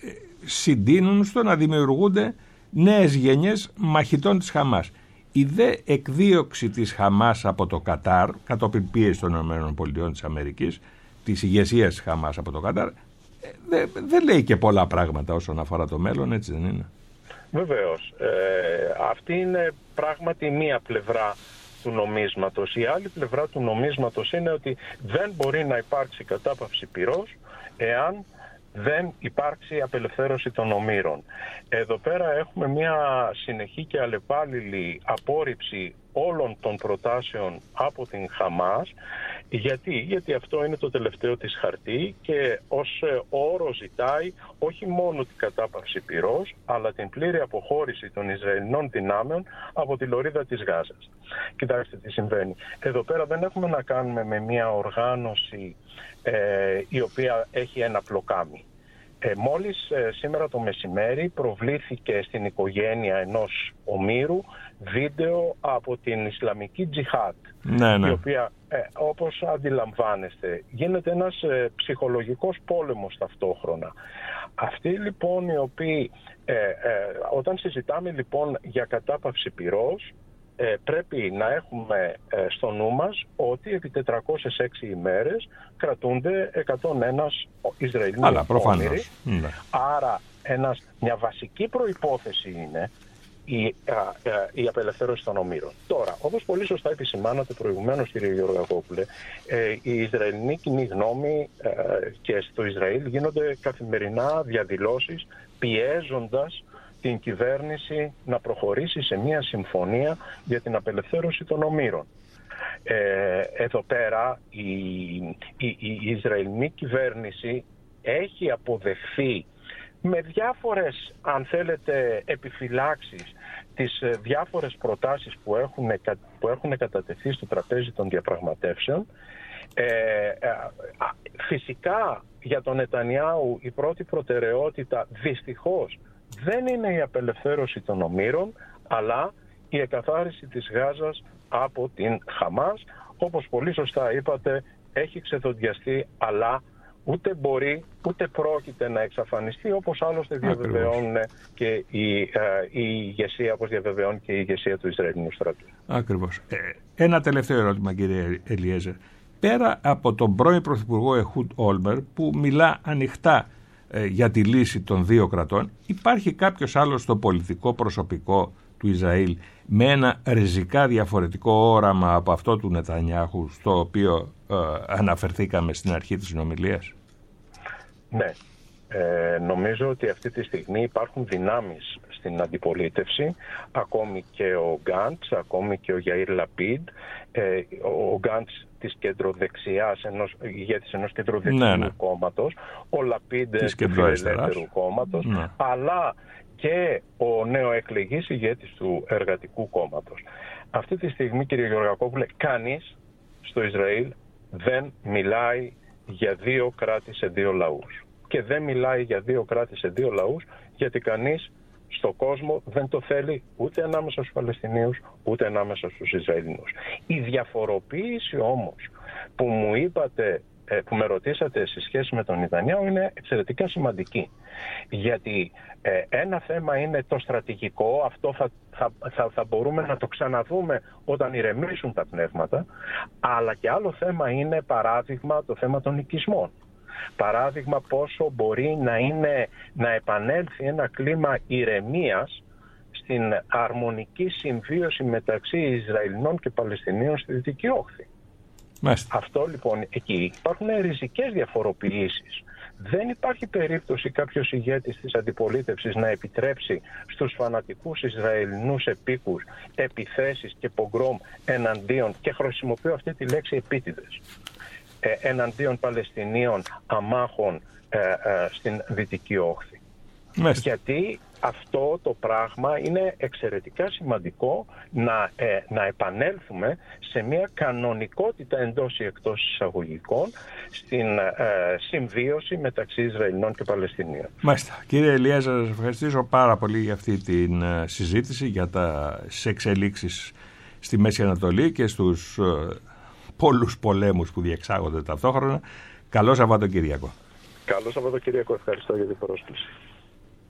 συντείνουν στο να δημιουργούνται νέες γενιές μαχητών της Χαμάς. Η δε εκδίωξη της Χαμάς από το Κατάρ, κατόπιν πίεση των ΗΠΑ της Αμερικής, της ηγεσίας της Χαμάς από το Κατάρ, δεν δε λέει και πολλά πράγματα όσον αφορά το μέλλον, έτσι δεν είναι? Βεβαίως. Ε, αυτή είναι πράγματι μία πλευρά του νομίσματος. Η άλλη πλευρά του νομίσματος είναι ότι δεν μπορεί να υπάρξει κατάπαυση πυρός εάν δεν υπάρξει απελευθέρωση των ομήρων. Εδώ πέρα έχουμε μια συνεχή και αλλεπάλληλη απόρριψη όλων των προτάσεων από την Χαμάς. Γιατί? Γιατί αυτό είναι το τελευταίο της χαρτί και ως όρο ζητάει όχι μόνο την κατάπαυση πυρός, αλλά την πλήρη αποχώρηση των Ισραηλινών δυνάμεων από τη λωρίδα της Γάζας. Κοιτάξτε τι συμβαίνει. Εδώ πέρα δεν έχουμε να κάνουμε με μια οργάνωση ε, η οποία έχει ένα πλοκάμι. Ε, μόλις ε, σήμερα το μεσημέρι προβλήθηκε στην οικογένεια ενός ομήρου βίντεο από την Ισλαμική Τζιχάτ, ναι, ναι. η οποία ε, όπως αντιλαμβάνεστε γίνεται ένας ε, ψυχολογικός πόλεμος ταυτόχρονα. Αυτοί λοιπόν οι οποίοι ε, ε, όταν συζητάμε λοιπόν για κατάπαυση πυρός, Ε, πρέπει να έχουμε ε, στο νου μας ότι επί τετρακόσιες έξι ημέρες κρατούνται εκατόν ένα Ισραηλινοί όμηροι. Ναι. Άρα ένας, μια βασική προϋπόθεση είναι η, α, α, η απελευθέρωση των ομήρων. Τώρα, όπως πολύ σωστά επισημάνατε προηγουμένως, κύριε Γεωργακόπουλε, ε, η Ισραηλινή κοινή γνώμη ε, και στο Ισραήλ γίνονται καθημερινά διαδηλώσεις πιέζοντας την κυβέρνηση να προχωρήσει σε μια συμφωνία για την απελευθέρωση των ομήρων. Ε, εδώ πέρα η, η, η Ισραηλινή κυβέρνηση έχει αποδεχθεί με διάφορες, αν θέλετε, επιφυλάξεις τις διάφορες προτάσεις που έχουν, που έχουν κατατεθεί στο τραπέζι των διαπραγματεύσεων. Ε, ε, φυσικά για τον Νετανιάου η πρώτη προτεραιότητα δυστυχώς δεν είναι η απελευθέρωση των ομήρων, αλλά η εκαθάριση της Γάζας από την Χαμάς. Όπως πολύ σωστά είπατε, έχει ξεδοντιαστεί, αλλά ούτε μπορεί, ούτε πρόκειται να εξαφανιστεί, όπως άλλωστε διαβεβαιώνουν και η, η ηγεσία, όπως διαβεβαιώνει και η ηγεσία του Ισραηλινού στρατού. Ακριβώς. Ε, ένα τελευταίο ερώτημα, κύριε Ελιέζερ. Πέρα από τον πρώην Πρωθυπουργό Ehud Olmert, που μιλά ανοιχτά για τη λύση των δύο κρατών, υπάρχει κάποιος άλλος στο πολιτικό προσωπικό του Ισραήλ με ένα ριζικά διαφορετικό όραμα από αυτό του Νετανιάχου, στο οποίο ε, αναφερθήκαμε στην αρχή της συνομιλίας? Ναι. Ε, νομίζω ότι αυτή τη στιγμή υπάρχουν δυνάμεις στην αντιπολίτευση, ακόμη και ο Γκάντς, ακόμη και ο Γιαΐρ Λαπίντ, ε, ο Γκάντς της κεντροδεξιάς, ενός, ηγέτης ενός κεντροδεξιού ναι, ναι. κόμματος, ο Λαπίντ του φιλελεύθερου κόμματος, ναι. αλλά και ο νεοεκλεγής ηγέτης του εργατικού κόμματος. Αυτή τη στιγμή, κύριε Γεωργακόπουλε, κανείς στο Ισραήλ δεν μιλάει για δύο κράτη σε δύο λαούς. Και δεν μιλάει για δύο κράτη σε δύο λαούς, γιατί κανείς στον κόσμο δεν το θέλει ούτε ανάμεσα στους Παλαιστινίους, ούτε ανάμεσα στους Ισραηλινούς. Η διαφοροποίηση όμως που μου είπατε, που με ρωτήσατε σε σχέση με τον Νετανιάου είναι εξαιρετικά σημαντική. Γιατί ε, ένα θέμα είναι το στρατηγικό, αυτό θα, θα, θα, θα μπορούμε να το ξαναδούμε όταν ηρεμήσουν τα πνεύματα, αλλά και άλλο θέμα είναι, παράδειγμα, το θέμα των οικισμών. Παράδειγμα, πόσο μπορεί να, είναι, να επανέλθει ένα κλίμα ειρεμίας στην αρμονική συμβίωση μεταξύ Ισραηλινών και Παλαιστινίων στη Δυτική Όχθη. Μάλιστα. Αυτό λοιπόν, εκεί υπάρχουν ριζικές διαφοροποιήσεις. Δεν υπάρχει περίπτωση κάποιος ηγέτης της αντιπολίτευσης να επιτρέψει στους φανατικούς Ισραηλινούς επίκους επιθέσεις και πογκρόμ εναντίον, και χρησιμοποιώ αυτή τη λέξη επίτηδες, εναντίον Παλαιστινίων αμάχων ε, ε, στην Δυτική Όχθη. Μάλιστα. Γιατί αυτό το πράγμα είναι εξαιρετικά σημαντικό να, ε, να επανέλθουμε σε μια κανονικότητα εντός ή εκτός εισαγωγικών στην ε, συμβίωση μεταξύ Ισραηλινών και Παλαιστινίων. Μάλιστα. Κύριε Ελιέζερ, σας ευχαριστήσω πάρα πολύ για αυτή την ε, συζήτηση, για τα εξελίξεις στη Μέση Ανατολή και στους ε, πολλούς πολέμους που διεξάγονται ταυτόχρονα. Καλό Σαββατοκύριακο. Καλό Σαββατοκύριακο. Ευχαριστώ για την πρόσκληση.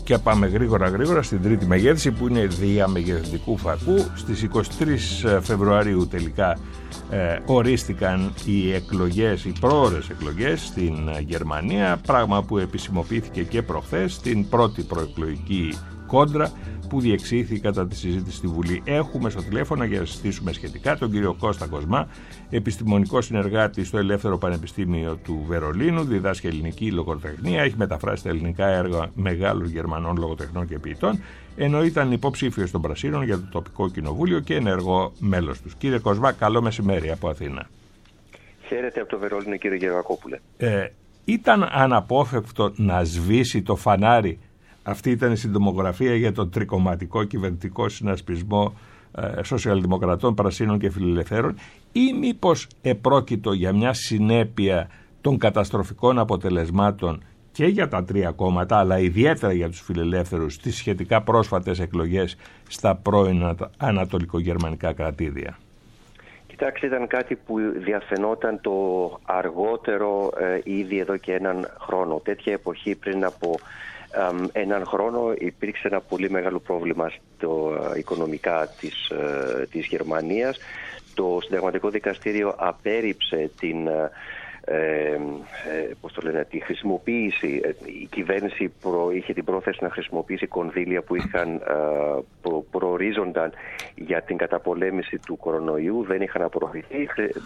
Και πάμε γρήγορα γρήγορα στην τρίτη μεγέθυνση, που είναι διαμεγεθυντικού φακού. Στις εικοστή τρίτη Φεβρουαρίου τελικά ε, ορίστηκαν οι εκλογές, οι πρόορες εκλογές στην Γερμανία, πράγμα που επισημοποιήθηκε και προχθές στην πρώτη προεκλογική κόντρα που διεξήχθη κατά τη συζήτηση στη Βουλή. Έχουμε στο τηλέφωνο για να συζητήσουμε σχετικά τον κύριο Κώστα Κοσμά, επιστημονικό συνεργάτη στο Ελεύθερο Πανεπιστήμιο του Βερολίνου, διδάσκει ελληνική λογοτεχνία, έχει μεταφράσει τα ελληνικά έργα μεγάλων Γερμανών λογοτεχνών και ποιητών, ενώ ήταν υποψήφιος των Πρασίνων για το τοπικό κοινοβούλιο και ενεργό μέλος τους. Κύριε Κοσμά, καλό μεσημέρι από Αθήνα. Χαίρετε από το Βερολίνο, κύριε Γερακόπουλε. Ε, ήταν αναπόφευκτο να σβήσει το φανάρι? Αυτή ήταν η συντομογραφία για τον τρικομματικό κυβερνητικό συνασπισμό ε, σοσιαλδημοκρατών, πρασίνων και φιλελευθέρων, ή μήπως επρόκειτο για μια συνέπεια των καταστροφικών αποτελεσμάτων και για τα τρία κόμματα, αλλά ιδιαίτερα για τους φιλελεύθερους, στις σχετικά πρόσφατες εκλογές στα πρώην ανατολικογερμανικά κρατήδια? Κοιτάξτε, ήταν κάτι που διαφαινόταν το αργότερο ε, ήδη εδώ και έναν χρόνο. Τέτοια εποχή πριν από Um, έναν χρόνο υπήρξε ένα πολύ μεγάλο πρόβλημα στο uh, οικονομικά της, uh, της Γερμανίας. Το Συνταγματικό Δικαστήριο απέρριψε την, uh, ε, πώς το λένε, τη χρησιμοποίηση. Η κυβέρνηση προ, είχε την πρόθεση να χρησιμοποιήσει κονδύλια που είχαν uh, προ, προορίζονταν για την καταπολέμηση του κορονοϊού. Δεν είχαν απορροφηθεί,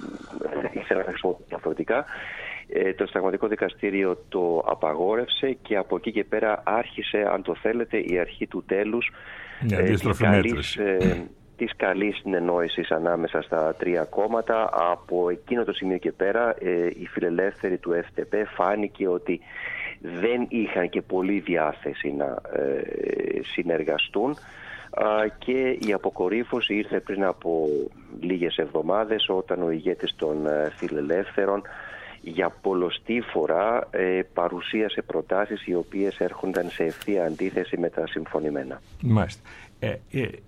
ήθελαν να χρησιμοποιήσουν διαφορετικά. Το Συνταγματικό Δικαστήριο το απαγόρευσε και από εκεί και πέρα άρχισε, αν το θέλετε, η αρχή του τέλους ε, της, καλής, ε, της καλής συνεννόησης ανάμεσα στα τρία κόμματα. Από εκείνο το σημείο και πέρα ε, οι φιλελεύθεροι του εφ ντι πι φάνηκε ότι δεν είχαν και πολύ διάθεση να ε, συνεργαστούν και η αποκορύφωση ήρθε πριν από λίγες εβδομάδες, όταν ο ηγέτης των φιλελεύθερων για πολλοστή φορά ε, παρουσίασε προτάσεις οι οποίες έρχονταν σε ευθεία αντίθεση με τα συμφωνημένα. Μάλιστα. Ε, ε, ε,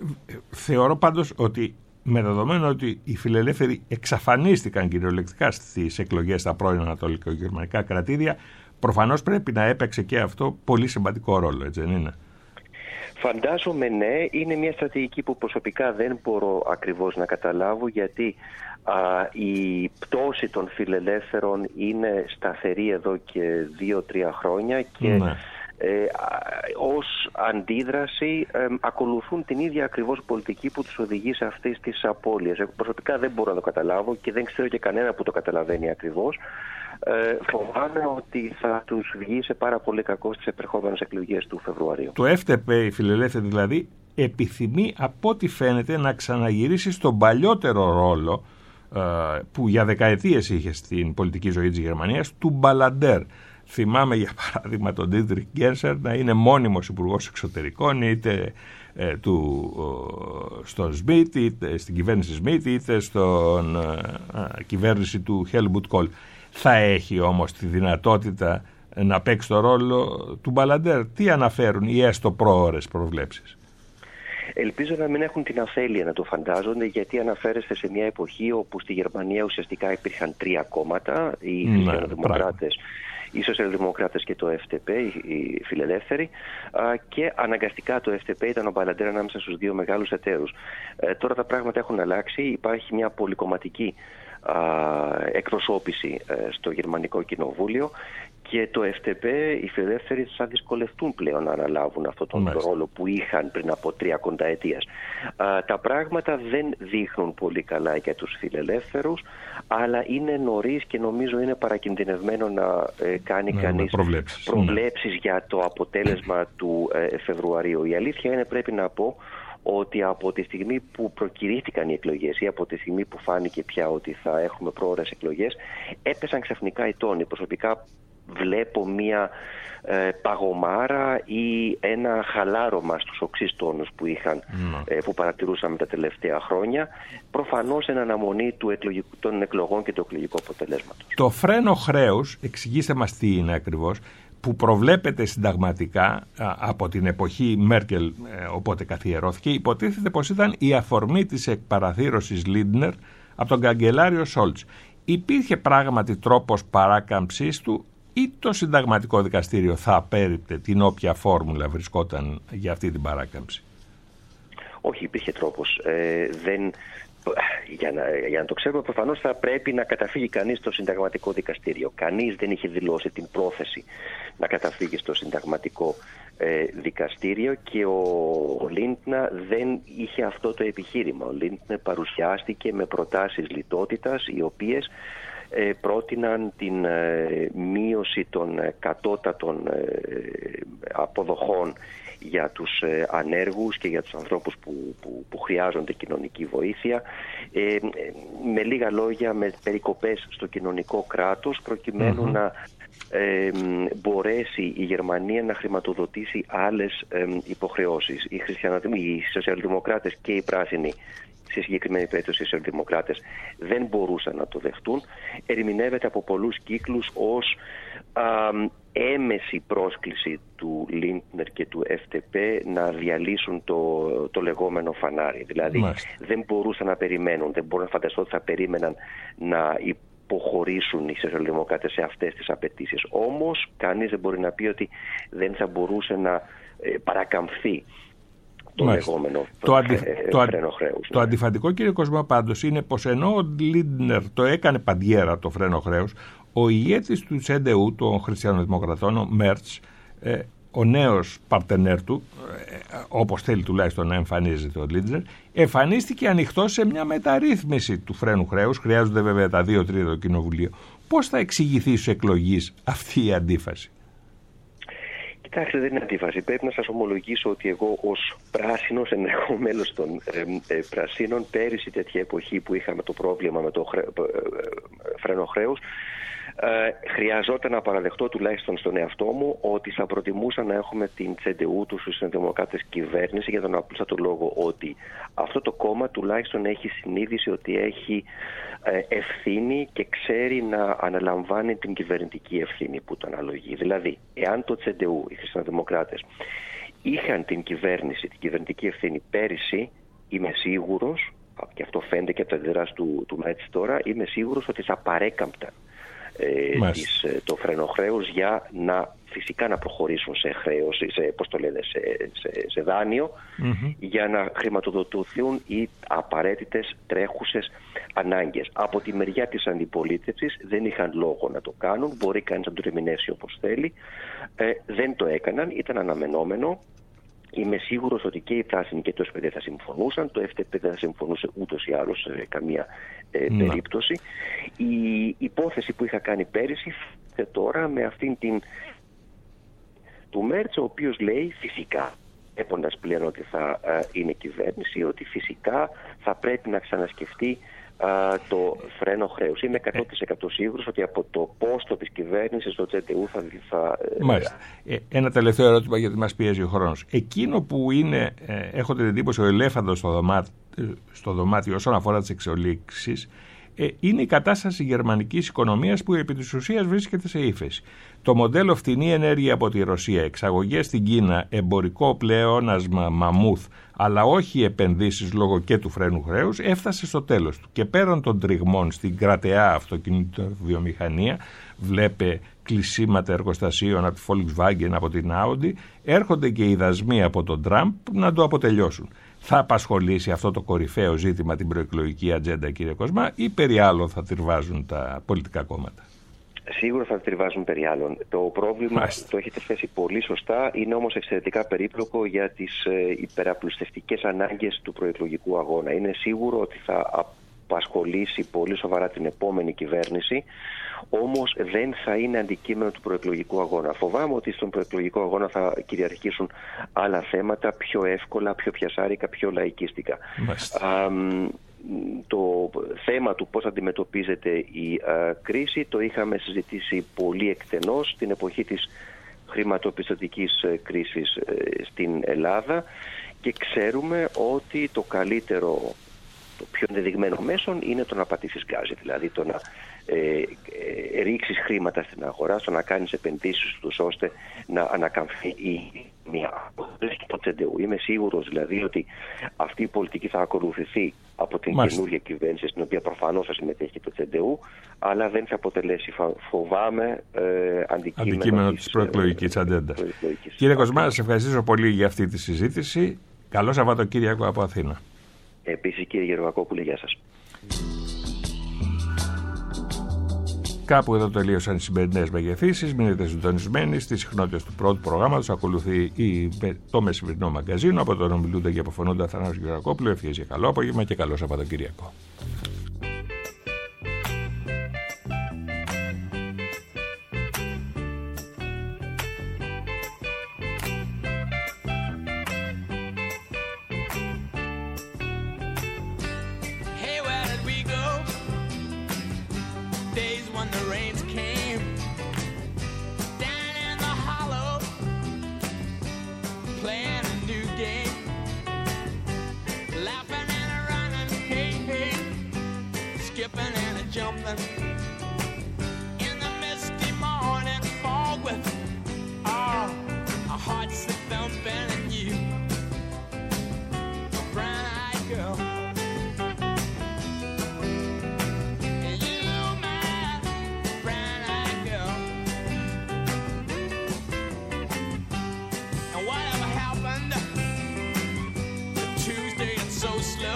θεωρώ πάντως ότι, με δεδομένο ότι οι φιλελεύθεροι εξαφανίστηκαν κυριολεκτικά στις εκλογές στα πρώην ανατολικογερμανικά κρατήδια, προφανώς πρέπει να έπαιξε και αυτό πολύ σημαντικό ρόλο, έτσι δεν είναι? Φαντάζομαι ναι, είναι μια στρατηγική που προσωπικά δεν μπορώ ακριβώς να καταλάβω, γιατί α, η πτώση των φιλελεύθερων είναι σταθερή εδώ και δύο-τρία χρόνια και ναι. ε, ως αντίδραση ε, ακολουθούν την ίδια ακριβώς πολιτική που τους οδηγεί σε αυτές τις απώλειες. Εγώ προσωπικά δεν μπορώ να το καταλάβω και δεν ξέρω και κανένα που το καταλαβαίνει ακριβώς. Ε, φοβάμαι ότι θα τους βγει σε πάρα πολύ κακό στις επερχόμενες εκλογές του Φεβρουαρίου. Το εφ ντι πι, η φιλελεύθερη δηλαδή, επιθυμεί από ό,τι φαίνεται να ξαναγυρίσει στον παλιότερο ρόλο ε, που για δεκαετίες είχε στην πολιτική ζωή της Γερμανίας, του μπαλαντέρ. Θυμάμαι για παράδειγμα τον Ντίτριχ Γκέρσερ να είναι μόνιμος υπουργός εξωτερικών, είτε ε, του, ε, στον Σμιτ, είτε στην κυβέρνηση Σμιτ, είτε στον ε, κυβέρνηση του Χέλμουτ Κόλ. Θα έχει όμως τη δυνατότητα να παίξει το ρόλο του μπαλαντέρ? Τι αναφέρουν οι έστω πρόωρες προβλέψεις? Ελπίζω να μην έχουν την αφέλεια να το φαντάζονται, γιατί αναφέρεστε σε μια εποχή όπου στη Γερμανία ουσιαστικά υπήρχαν τρία κόμματα, οι χριστιανοδημοκράτες, οι σοσιαλδημοκράτες και το εφ ντι πι, οι φιλελεύθεροι, και αναγκαστικά το εφ ντι πι ήταν ο μπαλαντέρ ανάμεσα στους δύο μεγάλους εταίρους. Ε, τώρα τα πράγματα έχουν αλλάξει, υπάρχει μια πολυκομματική εκπροσώπηση στο Γερμανικό Κοινοβούλιο και το εφ ντι πι, οι φιλελεύθεροι, θα δυσκολευτούν πλέον να αναλάβουν αυτόν τον Μάλιστα. ρόλο που είχαν πριν από τρία κονταετίας. Τα πράγματα δεν δείχνουν πολύ καλά για τους φιλελεύθερους, αλλά είναι νωρίς και νομίζω είναι παρακινδυνευμένο να ε, κάνει ναι, κανείς προβλέψεις, προβλέψεις ναι. για το αποτέλεσμα του ε, Φεβρουαρίου. Η αλήθεια είναι, πρέπει να πω, ότι από τη στιγμή που προκηρύχθηκαν οι εκλογές ή από τη στιγμή που φάνηκε πια ότι θα έχουμε πρόωρες εκλογές, έπεσαν ξαφνικά οι τόνοι. Προσωπικά βλέπω μία ε, παγωμάρα ή ένα χαλάρωμα στους οξύς τόνους που, είχαν, mm. ε, που παρατηρούσαμε τα τελευταία χρόνια, προφανώς εν αναμονή του εκλογικού, των εκλογών και του εκλογικού αποτελέσματος. Το φρένο χρέους, εξηγήστε μας τι είναι ακριβώς, που προβλέπεται συνταγματικά από την εποχή Μέρκελ, οπότε καθιερώθηκε, υποτίθεται πως ήταν η αφορμή της εκπαραθύρωσης Λίντνερ από τον καγκελάριο Σόλτς. Υπήρχε πράγματι τρόπος παράκαμψης του, ή το Συνταγματικό Δικαστήριο θα απέρριπτε την όποια φόρμουλα βρισκόταν για αυτή την παράκαμψη? Όχι, υπήρχε τρόπος. Ε, δεν... Για να, για να το ξέρουμε, προφανώς θα πρέπει να καταφύγει κανείς στο Συνταγματικό Δικαστήριο. Κανείς δεν είχε δηλώσει την πρόθεση να καταφύγει στο Συνταγματικό ε, Δικαστήριο και ο, ο Λίντνα δεν είχε αυτό το επιχείρημα. Ο Λίντνα παρουσιάστηκε με προτάσεις λιτότητας, οι οποίες ε, πρότειναν την ε, μείωση των ε, κατώτατων ε, αποδοχών για τους ε, ανέργους και για τους ανθρώπους που, που, που χρειάζονται κοινωνική βοήθεια, ε, με λίγα λόγια με περικοπές στο κοινωνικό κράτος προκειμένου mm-hmm. να ε, μπορέσει η Γερμανία να χρηματοδοτήσει άλλες ε, υποχρεώσεις. Οι, οι σοσιαλδημοκράτες και οι πράσινοι, σε συγκεκριμένη περίπτωση οι σοσιαλδημοκράτες, δεν μπορούσαν να το δεχτούν. Ερμηνεύεται από πολλούς κύκλους ως α, έμεση πρόσκληση του Λίντνερ και του εφ ντι πι να διαλύσουν το, το λεγόμενο φανάρι. Δηλαδή Μάλιστα. δεν μπορούσαν να περιμένουν, δεν μπορούν να φανταστούν ότι θα περίμεναν να υποχωρήσουν οι σοσιαλδημοκράτες σε αυτές τις απαιτήσεις. Όμως κανείς δεν μπορεί να πει ότι δεν θα μπορούσε να ε, παρακαμφθεί το Μάλιστα. λεγόμενο το, αντι... ε, φρένο χρέους. Το ναι. αντιφατικό, κύριε Κοσμά, πάντως είναι πως ενώ ο Λίντνερ το έκανε παντιέρα το φρένο χρέους, ο ηγέτης του τσέ ντι γιου, των Χριστιανοδημοκρατών, ο Μέρτς, ε, ο νέος παρτενέρ του, ε, όπως θέλει τουλάχιστον να εμφανίζεται ο Λίντνερ, εμφανίστηκε ανοιχτός σε μια μεταρρύθμιση του φρένου χρέους. Χρειάζονται βέβαια τα δύο τρίτα του Κοινοβουλίου. Πώς θα εξηγηθεί στους εκλογείς αυτή η αντίφαση? Κοιτάξτε, δεν είναι αντίφαση. Πρέπει να σας ομολογήσω ότι εγώ ως πράσινος, ενεργό μέλος των ε, ε, πρασίνων, πέρυσι τέτοια εποχή που είχαμε το πρόβλημα με το χρέ, ε, φρένο χρέους, ε, χρειαζόταν να παραδεχτώ τουλάχιστον στον εαυτό μου ότι θα προτιμούσα να έχουμε την τσέ ντι γιου, τους Χριστιανοδημοκράτες, κυβέρνηση, για τον απλούστατο λόγο ότι αυτό το κόμμα τουλάχιστον έχει συνείδηση ότι έχει ε, ευθύνη και ξέρει να αναλαμβάνει την κυβερνητική ευθύνη που το αναλογεί. Δηλαδή, εάν το τσέ ντι γιου, οι Χριστιανοδημοκράτες, είχαν την κυβέρνηση, την κυβερνητική ευθύνη πέρυσι, είμαι σίγουρος, και αυτό φαίνεται και από τα αντιδράσεις του, του Μέτς τώρα, είμαι σίγουρος ότι θα παρέκαμπταν ε, τις, το φρένο χρέους για να φυσικά να προχωρήσουν σε χρέος, σε, πώς το λένε, σε, σε, σε δάνειο, mm-hmm. για να χρηματοδοτηθούν οι απαραίτητες τρέχουσες ανάγκες. Από τη μεριά της αντιπολίτευσης δεν είχαν λόγο να το κάνουν, μπορεί κανείς να το ερμηνεύσει όπως θέλει, ε, δεν το έκαναν, ήταν αναμενόμενο. Είμαι σίγουρος ότι και οι πράσινοι και το ες πι ντι θα συμφωνούσαν, το εφ ντι πι δεν θα συμφωνούσε ούτως ή άλλως σε καμία ε, περίπτωση. Η υπόθεση που είχα κάνει πέρυσι τώρα με αυτήν την του Μέρτς, ο οποίος λέει φυσικά, έποντας πλέον ότι θα ε, είναι κυβέρνηση, ότι φυσικά θα πρέπει να ξανασκεφτεί ε, το φρένο χρέους. Είμαι εκατό τοις εκατό σίγουρος ότι από το πόστο της κυβέρνησης το τσέ ντι γιου θα... θα Μάλιστα. Ε, ένα τελευταίο ερώτημα, γιατί μας πιέζει ο χρόνος. Εκείνο που είναι, ε, έχω την εντύπωση, ο ελέφαντος στο δωμάτιο, στο δωμάτιο όσον αφορά τις εξελίξεις, ε, είναι η κατάσταση γερμανικής οικονομίας που επί της ουσίας βρίσκεται σε ύφεση. Το μοντέλο φτηνή ενέργεια από τη Ρωσία, εξαγωγές στην Κίνα, εμπορικό πλεόνασμα μαμούθ, αλλά όχι επενδύσεις λόγω και του φρένου χρέους, έφτασε στο τέλος του. Και πέραν των τριγμών στην κρατεά αυτοκινητοβιομηχανία, βλέπε κλεισίματα εργοστασίων από τη Volkswagen, από την Audi, έρχονται και οι δασμοί από τον Τραμπ να το αποτελειώσουν. Θα απασχολήσει αυτό το κορυφαίο ζήτημα την προεκλογική ατζέντα, κύριε Κοσμά, ή περί άλλων θα τριβάζουν τα πολιτικά κόμματα? Σίγουρα θα τριβάζουν περί άλλων. Το πρόβλημα, Μάλιστα. το έχετε θέσει πολύ σωστά, είναι όμως εξαιρετικά περίπλοκο για τις ε, υπεραπλουστευτικές ανάγκες του προεκλογικού αγώνα. Είναι σίγουρο ότι θα απασχολήσει πολύ σοβαρά την επόμενη κυβέρνηση, όμως δεν θα είναι αντικείμενο του προεκλογικού αγώνα. Φοβάμαι ότι στον προεκλογικό αγώνα θα κυριαρχήσουν άλλα θέματα, πιο εύκολα, πιο πιασάρικα, πιο λαϊκίστικα. Α, το θέμα του πώς αντιμετωπίζεται η α, κρίση το είχαμε συζητήσει πολύ εκτενώς στην εποχή της χρηματοπιστωτικής κρίσης ε, στην Ελλάδα και ξέρουμε ότι το καλύτερο, το πιο ενδεδειγμένο μέσον είναι το να πατήσεις γκάζι, δηλαδή το να ε, ε, ρίξεις χρήματα στην αγορά, στο να κάνεις επενδύσεις τους ώστε να ανακαμφθεί η μία και το τσεντεού. Είμαι σίγουρος δηλαδή ότι αυτή η πολιτική θα ακολουθηθεί από την Μάλιστα. καινούργια κυβέρνηση, στην οποία προφανώς θα συμμετέχει το τσεντεού, αλλά δεν θα αποτελέσει, φοβάμαι, ε, αντικείμενο, αντικείμενο της, της προεκλογικής ατζέντας. προεκλογικής. Κύριε Κοσμά, σας ευχαριστήσω πολύ για αυτή τη συζήτηση. Καλό Σαββατοκύριακο από Αθήνα. Επίσης, κύριε Γεωργακόπουλε, γεια σας. Κάπου εδώ τελείωσαν οι σημερινές μεγεθύσεις. Μείνετε συντονισμένοι στις συχνότητες του πρώτου προγράμματος. Ακολουθεί η, το μεσημερινό μαγκαζίνο. Από τον ομιλούντα και αποφωνούντα Θανάσης Γεωργακόπουλου. Ευχές για καλό απόγευμα και καλό Σαββατοκύριακο. In the misty morning fog with oh, our hearts thumping and you, a brown-eyed girl. You, my brown-eyed girl. And whatever happened to Tuesday and so slow?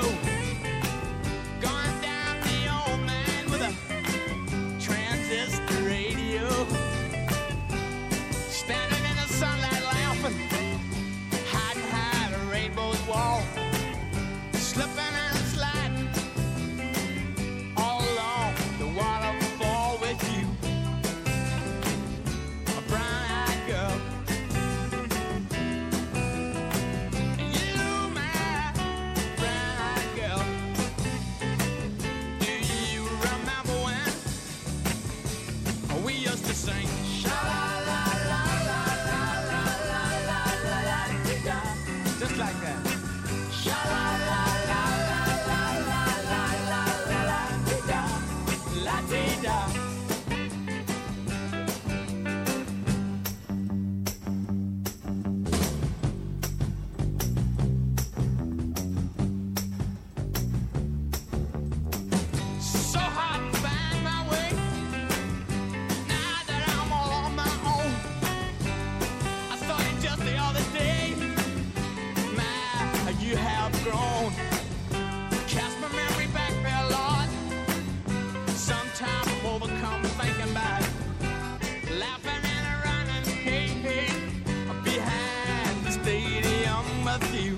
Laughing and running, hey, hey, behind the stadium with you.